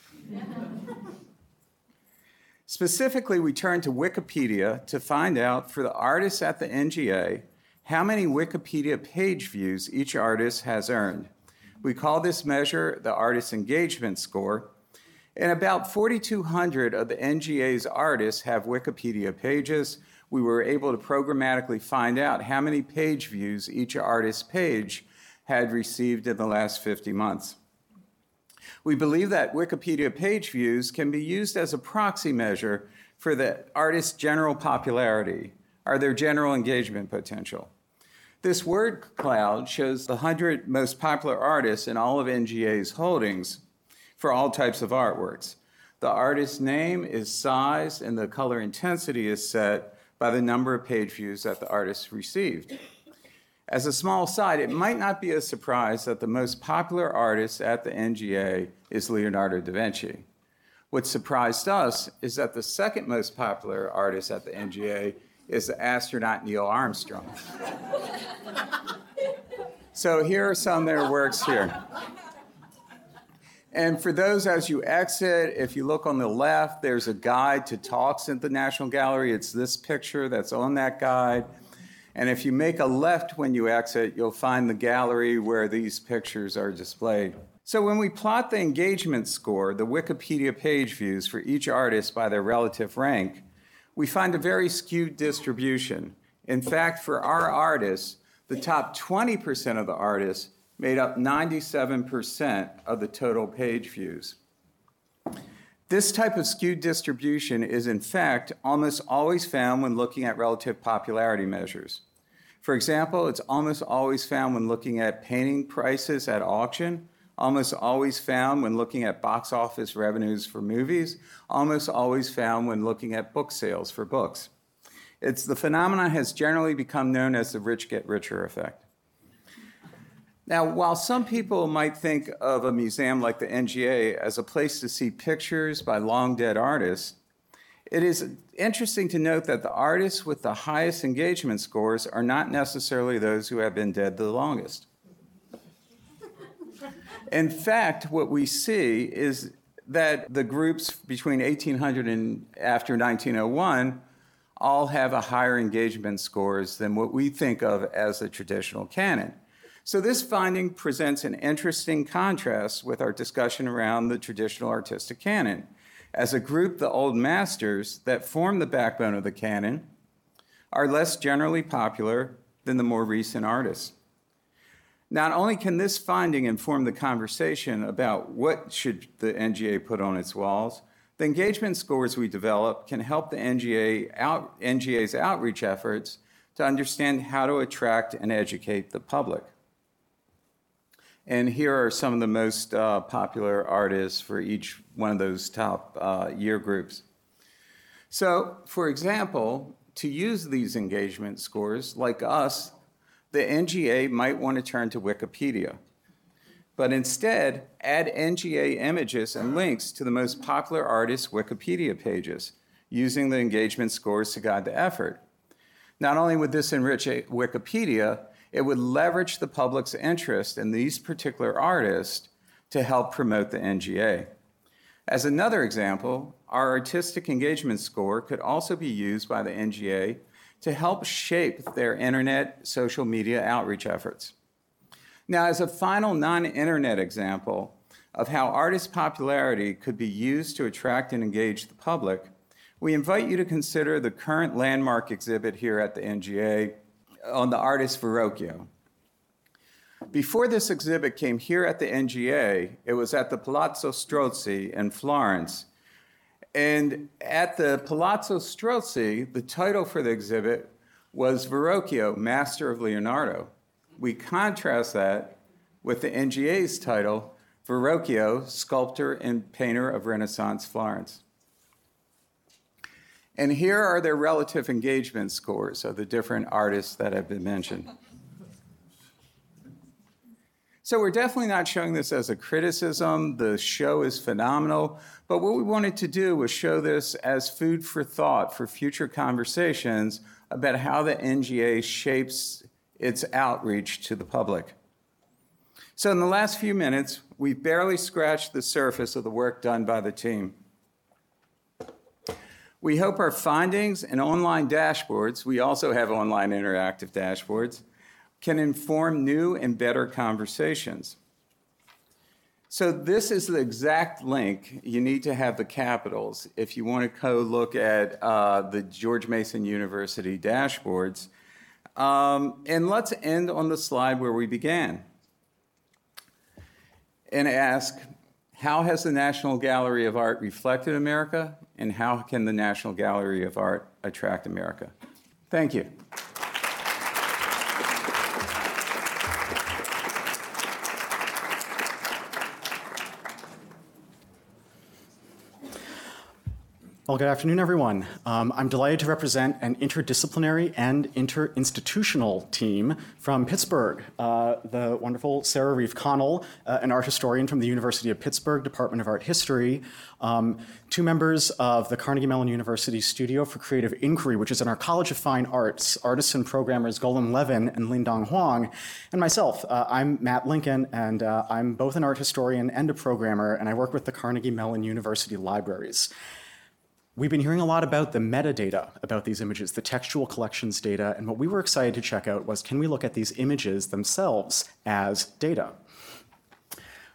Specifically, we turn to Wikipedia to find out for the artists at the NGA how many Wikipedia page views each artist has earned. We call this measure the Artist Engagement Score, and about 4,200 of the NGA's artists have Wikipedia pages. We were able to programmatically find out how many page views each artist's page had received in the last 50 months. We believe that Wikipedia page views can be used as a proxy measure for the artist's general popularity or their general engagement potential. This word cloud shows the 100 most popular artists in all of NGA's holdings for all types of artworks. The artist's name is sized and the color intensity is set by the number of page views that the artist received. As a small aside, it might not be a surprise that the most popular artist at the NGA is Leonardo da Vinci. What surprised us is that the second most popular artist at the NGA is the astronaut Neil Armstrong. So here are some of their works here. And for those as you exit, if you look on the left, there's a guide to talks at the National Gallery. It's this picture that's on that guide. And if you make a left when you exit, you'll find the gallery where these pictures are displayed. So when we plot the engagement score, the Wikipedia page views for each artist by their relative rank, we find a very skewed distribution. In fact, for our artists, the top 20% of the artists made up 97% of the total page views. This type of skewed distribution is, in fact, almost always found when looking at relative popularity measures. For example, it's almost always found when looking at painting prices at auction, almost always found when looking at box office revenues for movies, almost always found when looking at book sales for books. The phenomenon has generally become known as the rich get richer effect. Now, while some people might think of a museum like the NGA as a place to see pictures by long dead artists, it is interesting to note that the artists with the highest engagement scores are not necessarily those who have been dead the longest. In fact, what we see is that the groups between 1800 and after 1901 all have a higher engagement scores than what we think of as a traditional canon. So this finding presents an interesting contrast with our discussion around the traditional artistic canon. As a group, the old masters that form the backbone of the canon are less generally popular than the more recent artists. Not only can this finding inform the conversation about what should the NGA put on its walls, the engagement scores we develop can help the NGA's outreach efforts to understand how to attract and educate the public. And here are some of the most popular artists for each one of those top year groups. So, for example, to use these engagement scores, like us, the NGA might want to turn to Wikipedia, but instead add NGA images and links to the most popular artists' Wikipedia pages, using the engagement scores to guide the effort. Not only would this enrich Wikipedia, it would leverage the public's interest in these particular artists to help promote the NGA. As another example, our artistic engagement score could also be used by the NGA to help shape their internet social media outreach efforts. Now, as a final non-internet example of how artist popularity could be used to attract and engage the public, we invite you to consider the current landmark exhibit here at the NGA on the artist Verrocchio. Before this exhibit came here at the NGA, it was at the Palazzo Strozzi in Florence. And at the Palazzo Strozzi, the title for the exhibit was Verrocchio, Master of Leonardo. We contrast that with the NGA's title, Verrocchio, Sculptor and Painter of Renaissance Florence. And here are their relative engagement scores of the different artists that have been mentioned. So we're definitely not showing this as a criticism. The show is phenomenal. But what we wanted to do was show this as food for thought for future conversations about how the NGA shapes its outreach to the public. So in the last few minutes, we've barely scratched the surface of the work done by the team. We hope our findings and online dashboards, we also have online interactive dashboards, can inform new and better conversations. So this is the exact link you need to have the capitals if you want to go look at the George Mason University dashboards. And let's end on the slide where we began and ask, how has the National Gallery of Art reflected America, and how can the National Gallery of Art attract America? Thank you. Well, good afternoon, everyone. I'm delighted to represent an interdisciplinary and interinstitutional team from Pittsburgh. The wonderful Sarah Reeve Connell, an art historian from the University of Pittsburgh Department of Art History, two members of the Carnegie Mellon University Studio for Creative Inquiry, which is in our College of Fine Arts, artists and programmers Golem Levin and Lindong Huang, and myself. I'm Matt Lincoln, and I'm both an art historian and a programmer, and I work with the Carnegie Mellon University Libraries. We've been hearing a lot about the metadata about these images, the textual collections data, and what we were excited to check out was, can we look at these images themselves as data?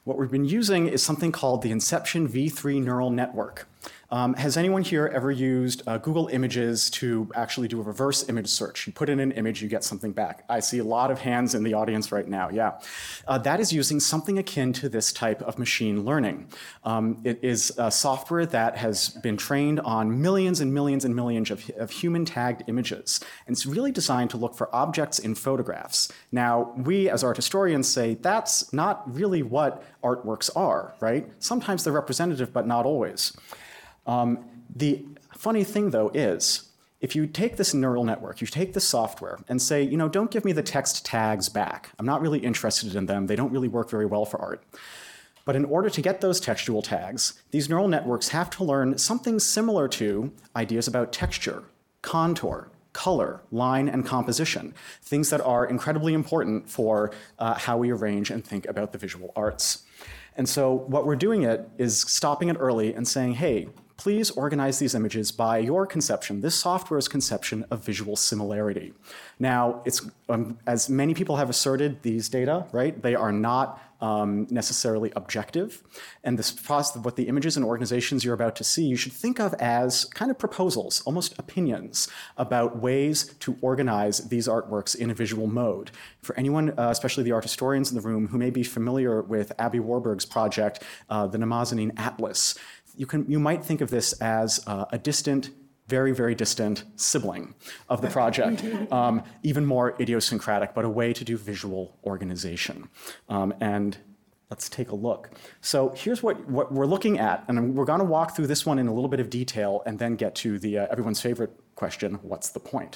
What we've been using is something called the Inception V3 neural network. Has anyone here ever used Google Images to actually do a reverse image search? You put in an image, you get something back. I see a lot of hands in the audience right now, yeah. That is using something akin to this type of machine learning. It is software that has been trained on millions and millions and millions of human-tagged images. And it's really designed to look for objects in photographs. Now, we as art historians say that's not really what artworks are, right? Sometimes they're representative, but not always. The funny thing, though, is if you take this neural network, you take the software and say, you know, don't give me the text tags back. I'm not really interested in them. They don't really work very well for art. But in order to get those textual tags, these neural networks have to learn something similar to ideas about texture, contour, color, line, and composition, things that are incredibly important for how we arrange and think about the visual arts. And so what we're doing is stopping it early and saying, hey, please organize these images by your conception, this software's conception of visual similarity. Now, it's as many people have asserted these data, right? They are not necessarily objective. And this process, what the images and organizations you're about to see, you should think of as kind of proposals, almost opinions about ways to organize these artworks in a visual mode. For anyone, especially the art historians in the room, who may be familiar with Abby Warburg's project, the Namazanin Atlas, you might think of this as a distant, very, very distant sibling of the project, even more idiosyncratic, but a way to do visual organization. And let's take a look. So here's what we're looking at, and we're going to walk through this one in a little bit of detail and then get to the everyone's favorite question, what's the point?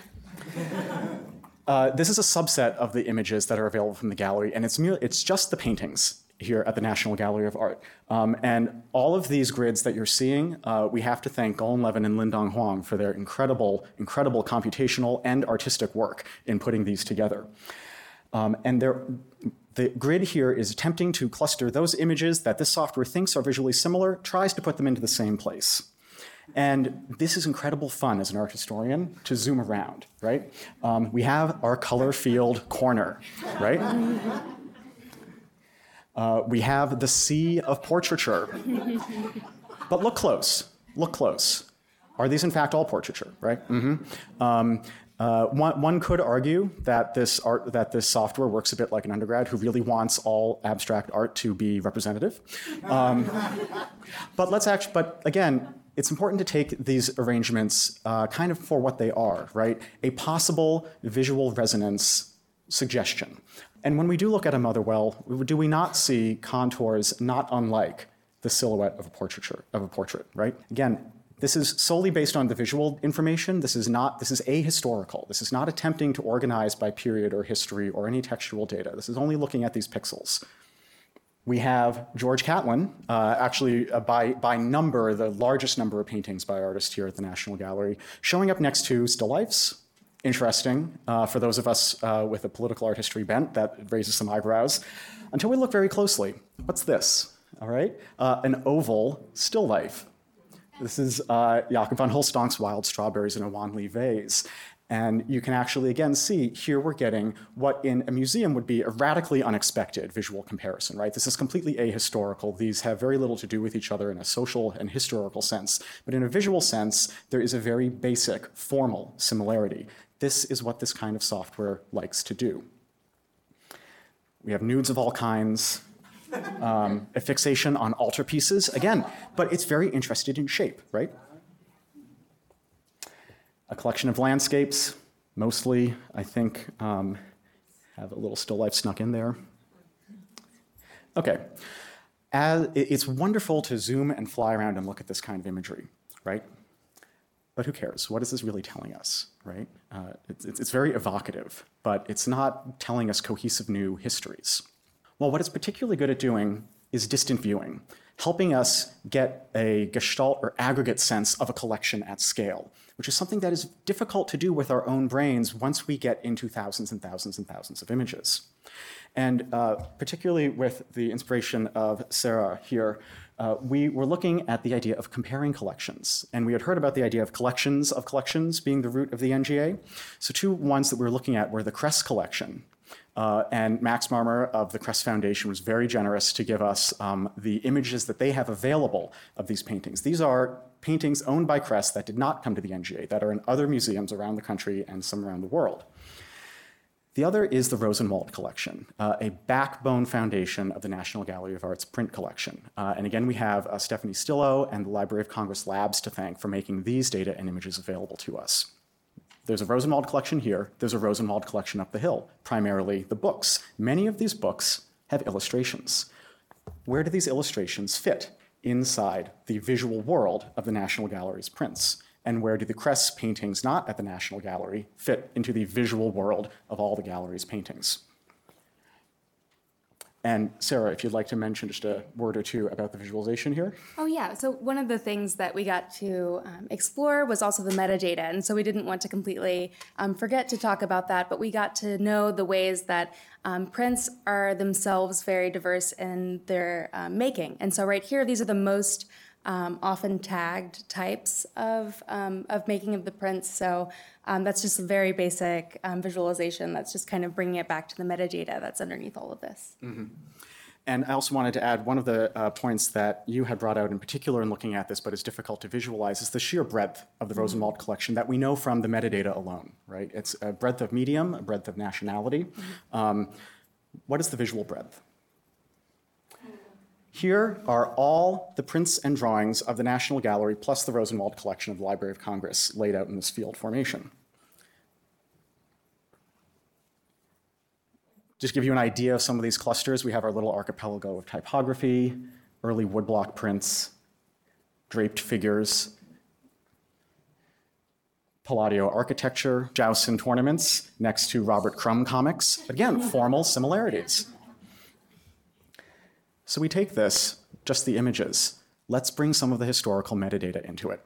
This is a subset of the images that are available from the gallery, and it's just the paintings here at the National Gallery of Art. And all of these grids that you're seeing, we have to thank Golan Levin and Lindong Huang for their incredible, incredible computational and artistic work in putting these together. And the grid here is attempting to cluster those images that this software thinks are visually similar, tries to put them into the same place. And this is incredible fun as an art historian to zoom around, right? We have our color field corner, right? We have the sea of portraiture. But look close, look close. Are these in fact all portraiture, right? One could argue that this software works a bit like an undergrad who really wants all abstract art to be representative. But again, it's important to take these arrangements kind of for what they are, right? A possible visual resonance suggestion. And when we do look at a Motherwell, do we not see contours not unlike the silhouette of a portrait, right? Again, this is solely based on the visual information. This is ahistorical. This is not attempting to organize by period or history or any textual data. This is only looking at these pixels. We have George Catlin, actually by number, the largest number of paintings by artists here at the National Gallery, showing up next to still lifes. Interesting for those of us with a political art history bent, that raises some eyebrows. Until we look very closely. What's this? All right, an oval still life. This is Jakob von Hulstong's Wild Strawberries in a Wanli Vase. And you can actually, again, see here we're getting what in a museum would be a radically unexpected visual comparison, right? This is completely ahistorical. These have very little to do with each other in a social and historical sense. But in a visual sense, there is a very basic, formal similarity. This is what this kind of software likes to do. We have nudes of all kinds, a fixation on altarpieces, again, but it's very interested in shape, right? A collection of landscapes, mostly, I think, have a little still life snuck in there. Okay, it's wonderful to zoom and fly around and look at this kind of imagery, right? But who cares? What is this really telling us, right? It's very evocative, but it's not telling us cohesive new histories. Well, what it's particularly good at doing is distant viewing, helping us get a gestalt or aggregate sense of a collection at scale, which is something that is difficult to do with our own brains once we get into thousands and thousands and thousands of images. And particularly with the inspiration of Sarah here, we were looking at the idea of comparing collections. And we had heard about the idea of collections being the root of the NGA. So two ones that we were looking at were the Kress collection And Max Marmer of the Kress Foundation was very generous to give us the images that they have available of these paintings. These are paintings owned by Kress that did not come to the NGA, that are in other museums around the country and some around the world. The other is the Rosenwald Collection, a backbone foundation of the National Gallery of Art's print collection. And again, we have Stephanie Stillo and the Library of Congress Labs to thank for making these data and images available to us. There's a Rosenwald collection here. There's a Rosenwald collection up the hill, primarily the books. Many of these books have illustrations. Where do these illustrations fit inside the visual world of the National Gallery's prints? And where do the Kress paintings not at the National Gallery fit into the visual world of all the gallery's paintings? And Sarah, if you'd like to mention just a word or two about the visualization here. Oh yeah, so one of the things that we got to explore was also the metadata, and so we didn't want to completely forget to talk about that, but we got to know the ways that prints are themselves very diverse in their making. And so right here, these are the most often tagged types of making of the prints. So that's just a very basic visualization that's just kind of bringing it back to the metadata that's underneath all of this. Mm-hmm. And I also wanted to add one of the points that you had brought out in particular in looking at this, but is difficult to visualize, is the sheer breadth of the Rosenwald collection that we know from the metadata alone, right? It's a breadth of medium, a breadth of nationality. What is the visual breadth? Here are all the prints and drawings of the National Gallery plus the Rosenwald collection of the Library of Congress laid out in this field formation. Just to give you an idea of some of these clusters, we have our little archipelago of typography, early woodblock prints, draped figures, Palladio architecture, Jowson tournaments next to Robert Crumb comics. Again, formal similarities. So we take this, just the images. Let's bring some of the historical metadata into it.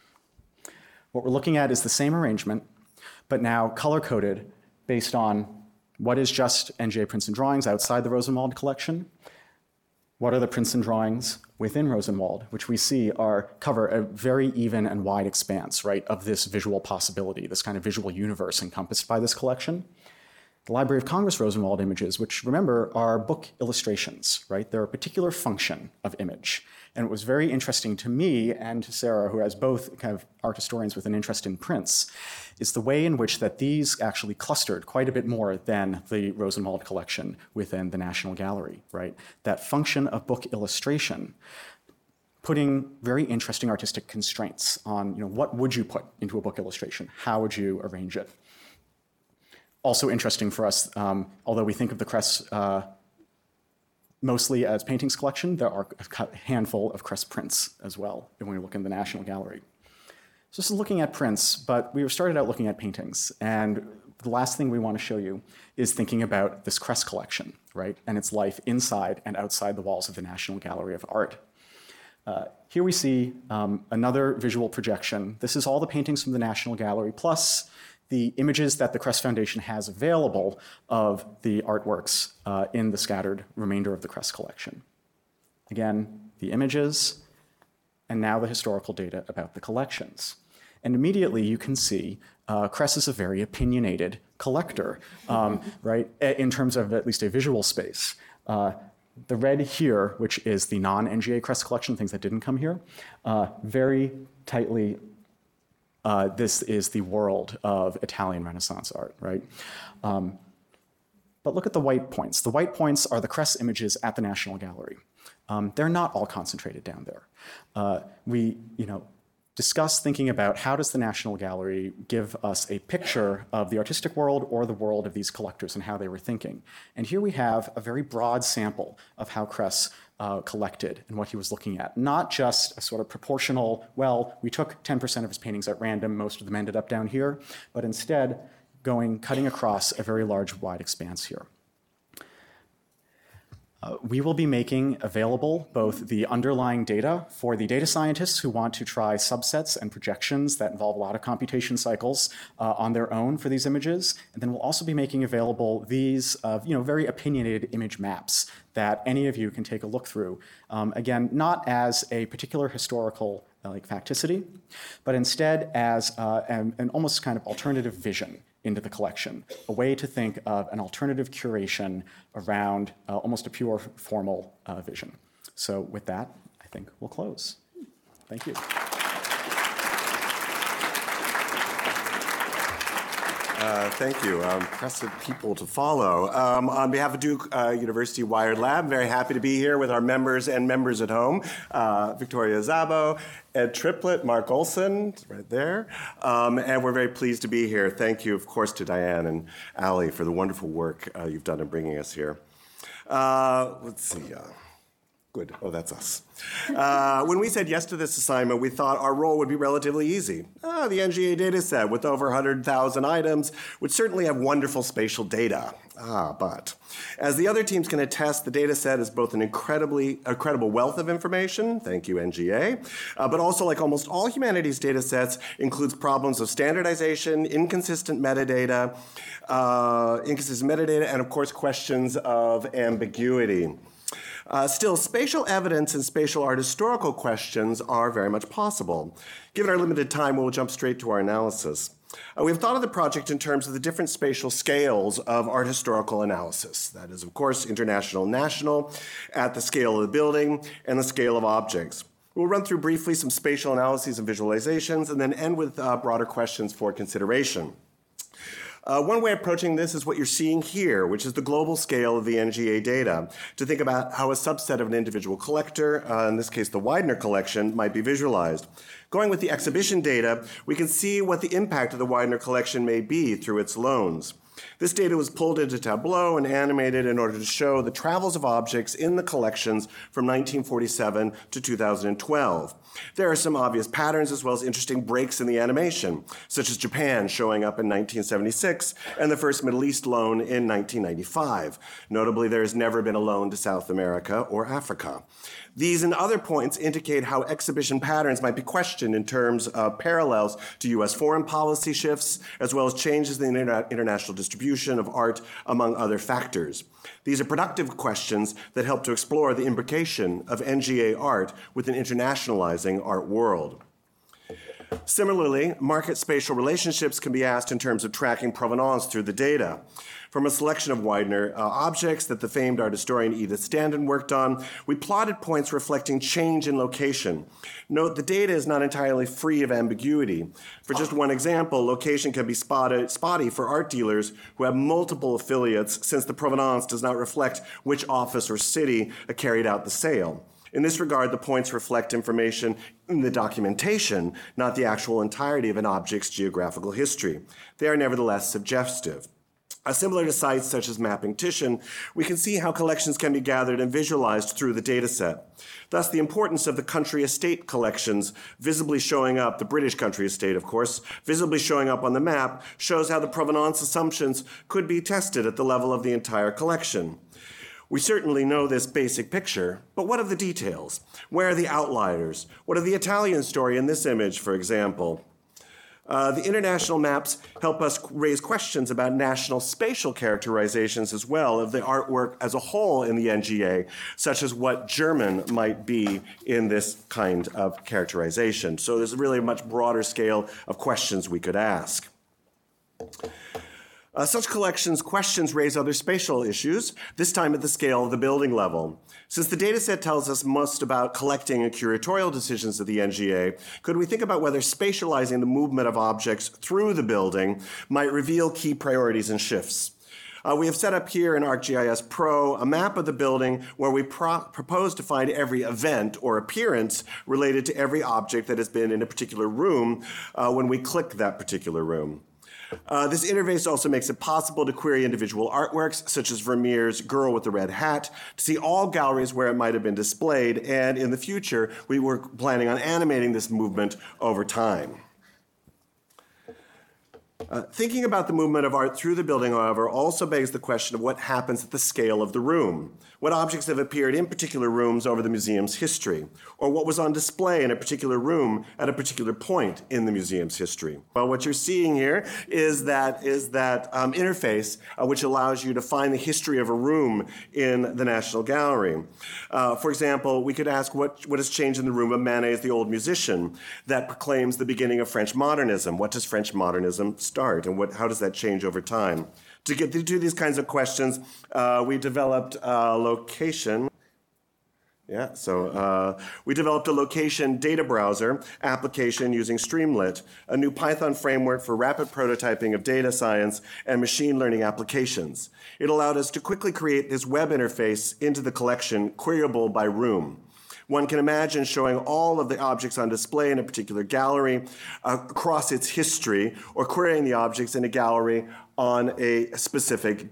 What we're looking at is the same arrangement, but now color-coded based on what is just NGA prints and drawings outside the Rosenwald collection, what are the prints and drawings within Rosenwald, which we see cover a very even and wide expanse, right, of this visual possibility, this kind of visual universe encompassed by this collection. The Library of Congress Rosenwald images, which remember are book illustrations, right? They're a particular function of image. And it was very interesting to me and to Sarah, who has both kind of art historians with an interest in prints, is the way in which that these actually clustered quite a bit more than the Rosenwald collection within the National Gallery, right? That function of book illustration, putting very interesting artistic constraints on, what would you put into a book illustration? How would you arrange it? Also interesting for us, although we think of the Kress mostly as paintings collection, there are a handful of Kress prints as well when we look in the National Gallery. So this is looking at prints, but we started out looking at paintings. And the last thing we want to show you is thinking about this Kress collection, right? And its life inside and outside the walls of the National Gallery of Art. Here we see another visual projection. This is all the paintings from the National Gallery, plus the images that the Kress Foundation has available of the artworks in the scattered remainder of the Kress collection. Again, the images, and now the historical data about the collections. And immediately you can see Kress is a very opinionated collector, right, in terms of at least a visual space. The red here, which is the non-NGA Kress collection, things that didn't come here, very tightly this is the world of Italian Renaissance art, right? But look at the white points. The white points are the Kress images at the National Gallery. They're not all concentrated down there. We discuss thinking about how does the National Gallery give us a picture of the artistic world or the world of these collectors and how they were thinking. And here we have a very broad sample of how Kress collected and what he was looking at. Not just a sort of proportional, well, we took 10% of his paintings at random, most of them ended up down here, but instead cutting across a very large, wide expanse here. We will be making available both the underlying data for the data scientists who want to try subsets and projections that involve a lot of computation cycles on their own for these images. And then we'll also be making available these very opinionated image maps that any of you can take a look through. Again, not as a particular historical facticity, but instead as an almost kind of alternative vision into the collection, a way to think of an alternative curation around almost a pure formal vision. So with that, I think we'll close. Thank you. Thank you. Impressive people to follow. On behalf of Duke University Wired Lab, I'm very happy to be here with our members and members at home, Victoria Szabo, Ed Triplett, Mark Olson, right there. And we're very pleased to be here. Thank you, of course, to Diane and Ali for the wonderful work you've done in bringing us here. Let's see. Good. Oh, that's us. When we said yes to this assignment, we thought our role would be relatively easy. The NGA data set with over 100,000 items would certainly have wonderful spatial data. But as the other teams can attest, the data set is both an incredible wealth of information, thank you, NGA, but also, like almost all humanities data sets, includes problems of standardization, inconsistent metadata, and, of course, questions of ambiguity. Still, spatial evidence and spatial art historical questions are very much possible. Given our limited time, we'll jump straight to our analysis. We've thought of the project in terms of the different spatial scales of art historical analysis. That is, of course, international and national, at the scale of the building, and the scale of objects. We'll run through briefly some spatial analyses and visualizations, and then end with broader questions for consideration. One way of approaching this is what you're seeing here, which is the global scale of the NGA data, to think about how a subset of an individual collector, in this case the Widener collection, might be visualized. Going with the exhibition data, we can see what the impact of the Widener collection may be through its loans. This data was pulled into Tableau and animated in order to show the travels of objects in the collections from 1947 to 2012. There are some obvious patterns as well as interesting breaks in the animation, such as Japan showing up in 1976 and the first Middle East loan in 1995. Notably, there has never been a loan to South America or Africa. These and other points indicate how exhibition patterns might be questioned in terms of parallels to U.S. foreign policy shifts, as well as changes in the international distribution of art, among other factors. These are productive questions that help to explore the imbrication of NGA art with an internationalizing art world. Similarly, market spatial relationships can be asked in terms of tracking provenance through the data. From a selection of Widener objects that the famed art historian Edith Standen worked on, we plotted points reflecting change in location. Note the data is not entirely free of ambiguity. For just one example, location can be spotty for art dealers who have multiple affiliates, since the provenance does not reflect which office or city carried out the sale. In this regard, the points reflect information in the documentation, not the actual entirety of an object's geographical history. They are nevertheless suggestive. Similar to sites such as Mapping Titian, we can see how collections can be gathered and visualized through the data set. Thus, the importance of the country estate collections visibly showing up, the British country estate, of course, visibly showing up on the map, shows how the provenance assumptions could be tested at the level of the entire collection. We certainly know this basic picture, but what of the details? Where are the outliers? What of the Italian story in this image, for example? The international maps help us raise questions about national spatial characterizations as well of the artwork as a whole in the NGA, such as what German might be in this kind of characterization. So there's really a much broader scale of questions we could ask. Such collections' questions raise other spatial issues, this time at the scale of the building level. Since the dataset tells us most about collecting and curatorial decisions of the NGA, could we think about whether spatializing the movement of objects through the building might reveal key priorities and shifts? We have set up here in ArcGIS Pro a map of the building where we propose to find every event or appearance related to every object that has been in a particular room when we click that particular room. This interface also makes it possible to query individual artworks, such as Vermeer's Girl with the Red Hat, to see all galleries where it might have been displayed, and in the future, we were planning on animating this movement over time. Thinking about the movement of art through the building, however, also begs the question of what happens at the scale of the room. What objects have appeared in particular rooms over the museum's history? Or what was on display in a particular room at a particular point in the museum's history? Well, what you're seeing here is that interface which allows you to find the history of a room in the National Gallery. For example, we could ask what has changed in the room of Manet's The Old Musician that proclaims the beginning of French modernism. What does French modernism start, and how does that change over time? To get to these kinds of questions, we developed a location. We developed a location data browser application using Streamlit, a new Python framework for rapid prototyping of data science and machine learning applications. It allowed us to quickly create this web interface into the collection, queryable by room. One can imagine showing all of the objects on display in a particular gallery across its history, or querying the objects in a gallery on a specific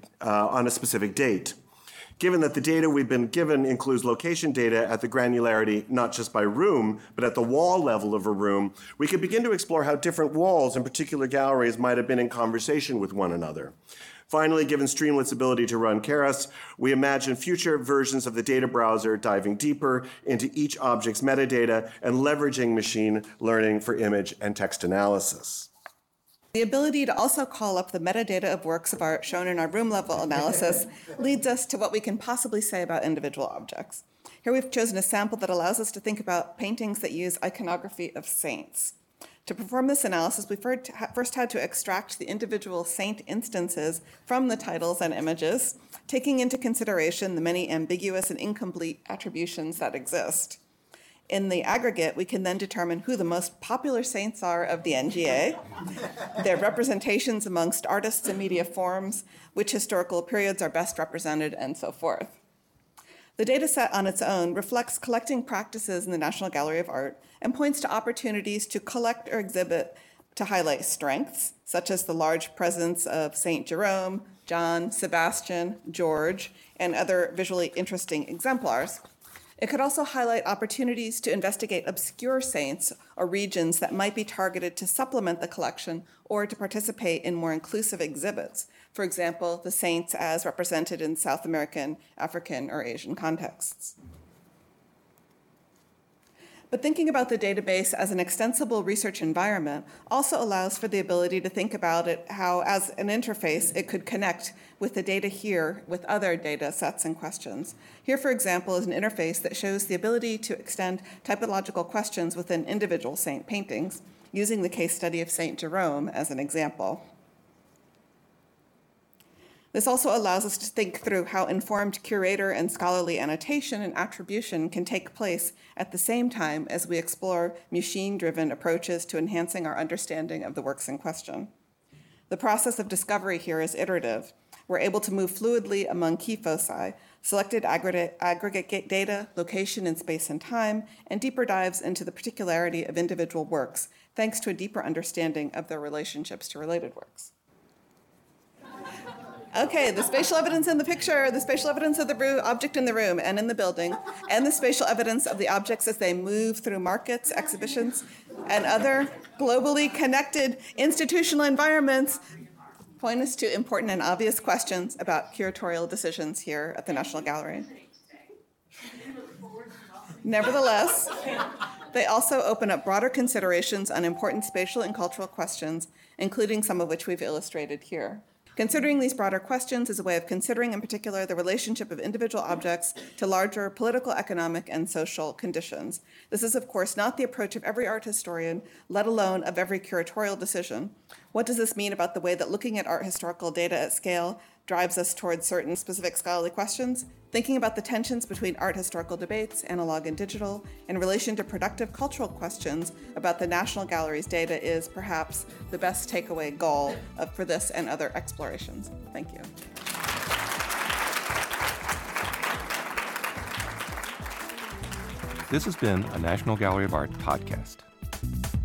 date. Given that the data we've been given includes location data at the granularity not just by room, but at the wall level of a room, we could begin to explore how different walls in particular galleries might have been in conversation with one another. Finally, given Streamlit's ability to run Keras, we imagine future versions of the data browser diving deeper into each object's metadata and leveraging machine learning for image and text analysis. The ability to also call up the metadata of works of art shown in our room-level analysis leads us to what we can possibly say about individual objects. Here we've chosen a sample that allows us to think about paintings that use iconography of saints. To perform this analysis, we first had to extract the individual saint instances from the titles and images, taking into consideration the many ambiguous and incomplete attributions that exist. In the aggregate, we can then determine who the most popular saints are of the NGA, their representations amongst artists and media forms, which historical periods are best represented, and so forth. The data set on its own reflects collecting practices in the National Gallery of Art and points to opportunities to collect or exhibit to highlight strengths, such as the large presence of St. Jerome, John, Sebastian, George, and other visually interesting exemplars. It could also highlight opportunities to investigate obscure saints or regions that might be targeted to supplement the collection or to participate in more inclusive exhibits. For example, the saints as represented in South American, African, or Asian contexts. But thinking about the database as an extensible research environment also allows for the ability to think about it how, as an interface, it could connect with the data here with other data sets and questions. Here, for example, is an interface that shows the ability to extend typological questions within individual saint paintings, using the case study of St. Jerome as an example. This also allows us to think through how informed curator and scholarly annotation and attribution can take place at the same time as we explore machine-driven approaches to enhancing our understanding of the works in question. The process of discovery here is iterative. We're able to move fluidly among key foci, selected aggregate data, location in space and time, and deeper dives into the particularity of individual works, thanks to a deeper understanding of their relationships to related works. Okay, the spatial evidence in the picture, the spatial evidence of the object in the room and in the building, and the spatial evidence of the objects as they move through markets, exhibitions, and other globally connected institutional environments point us to important and obvious questions about curatorial decisions here at the National Gallery. Nevertheless, they also open up broader considerations on important spatial and cultural questions, including some of which we've illustrated here. Considering these broader questions is a way of considering, in particular, the relationship of individual objects to larger political, economic, and social conditions. This is, of course, not the approach of every art historian, let alone of every curatorial decision. What does this mean about the way that looking at art historical data at scale drives us towards certain specific scholarly questions? Thinking about the tensions between art historical debates, analog and digital, in relation to productive cultural questions about the National Gallery's data is perhaps the best takeaway goal for this and other explorations. Thank you. This has been a National Gallery of Art podcast.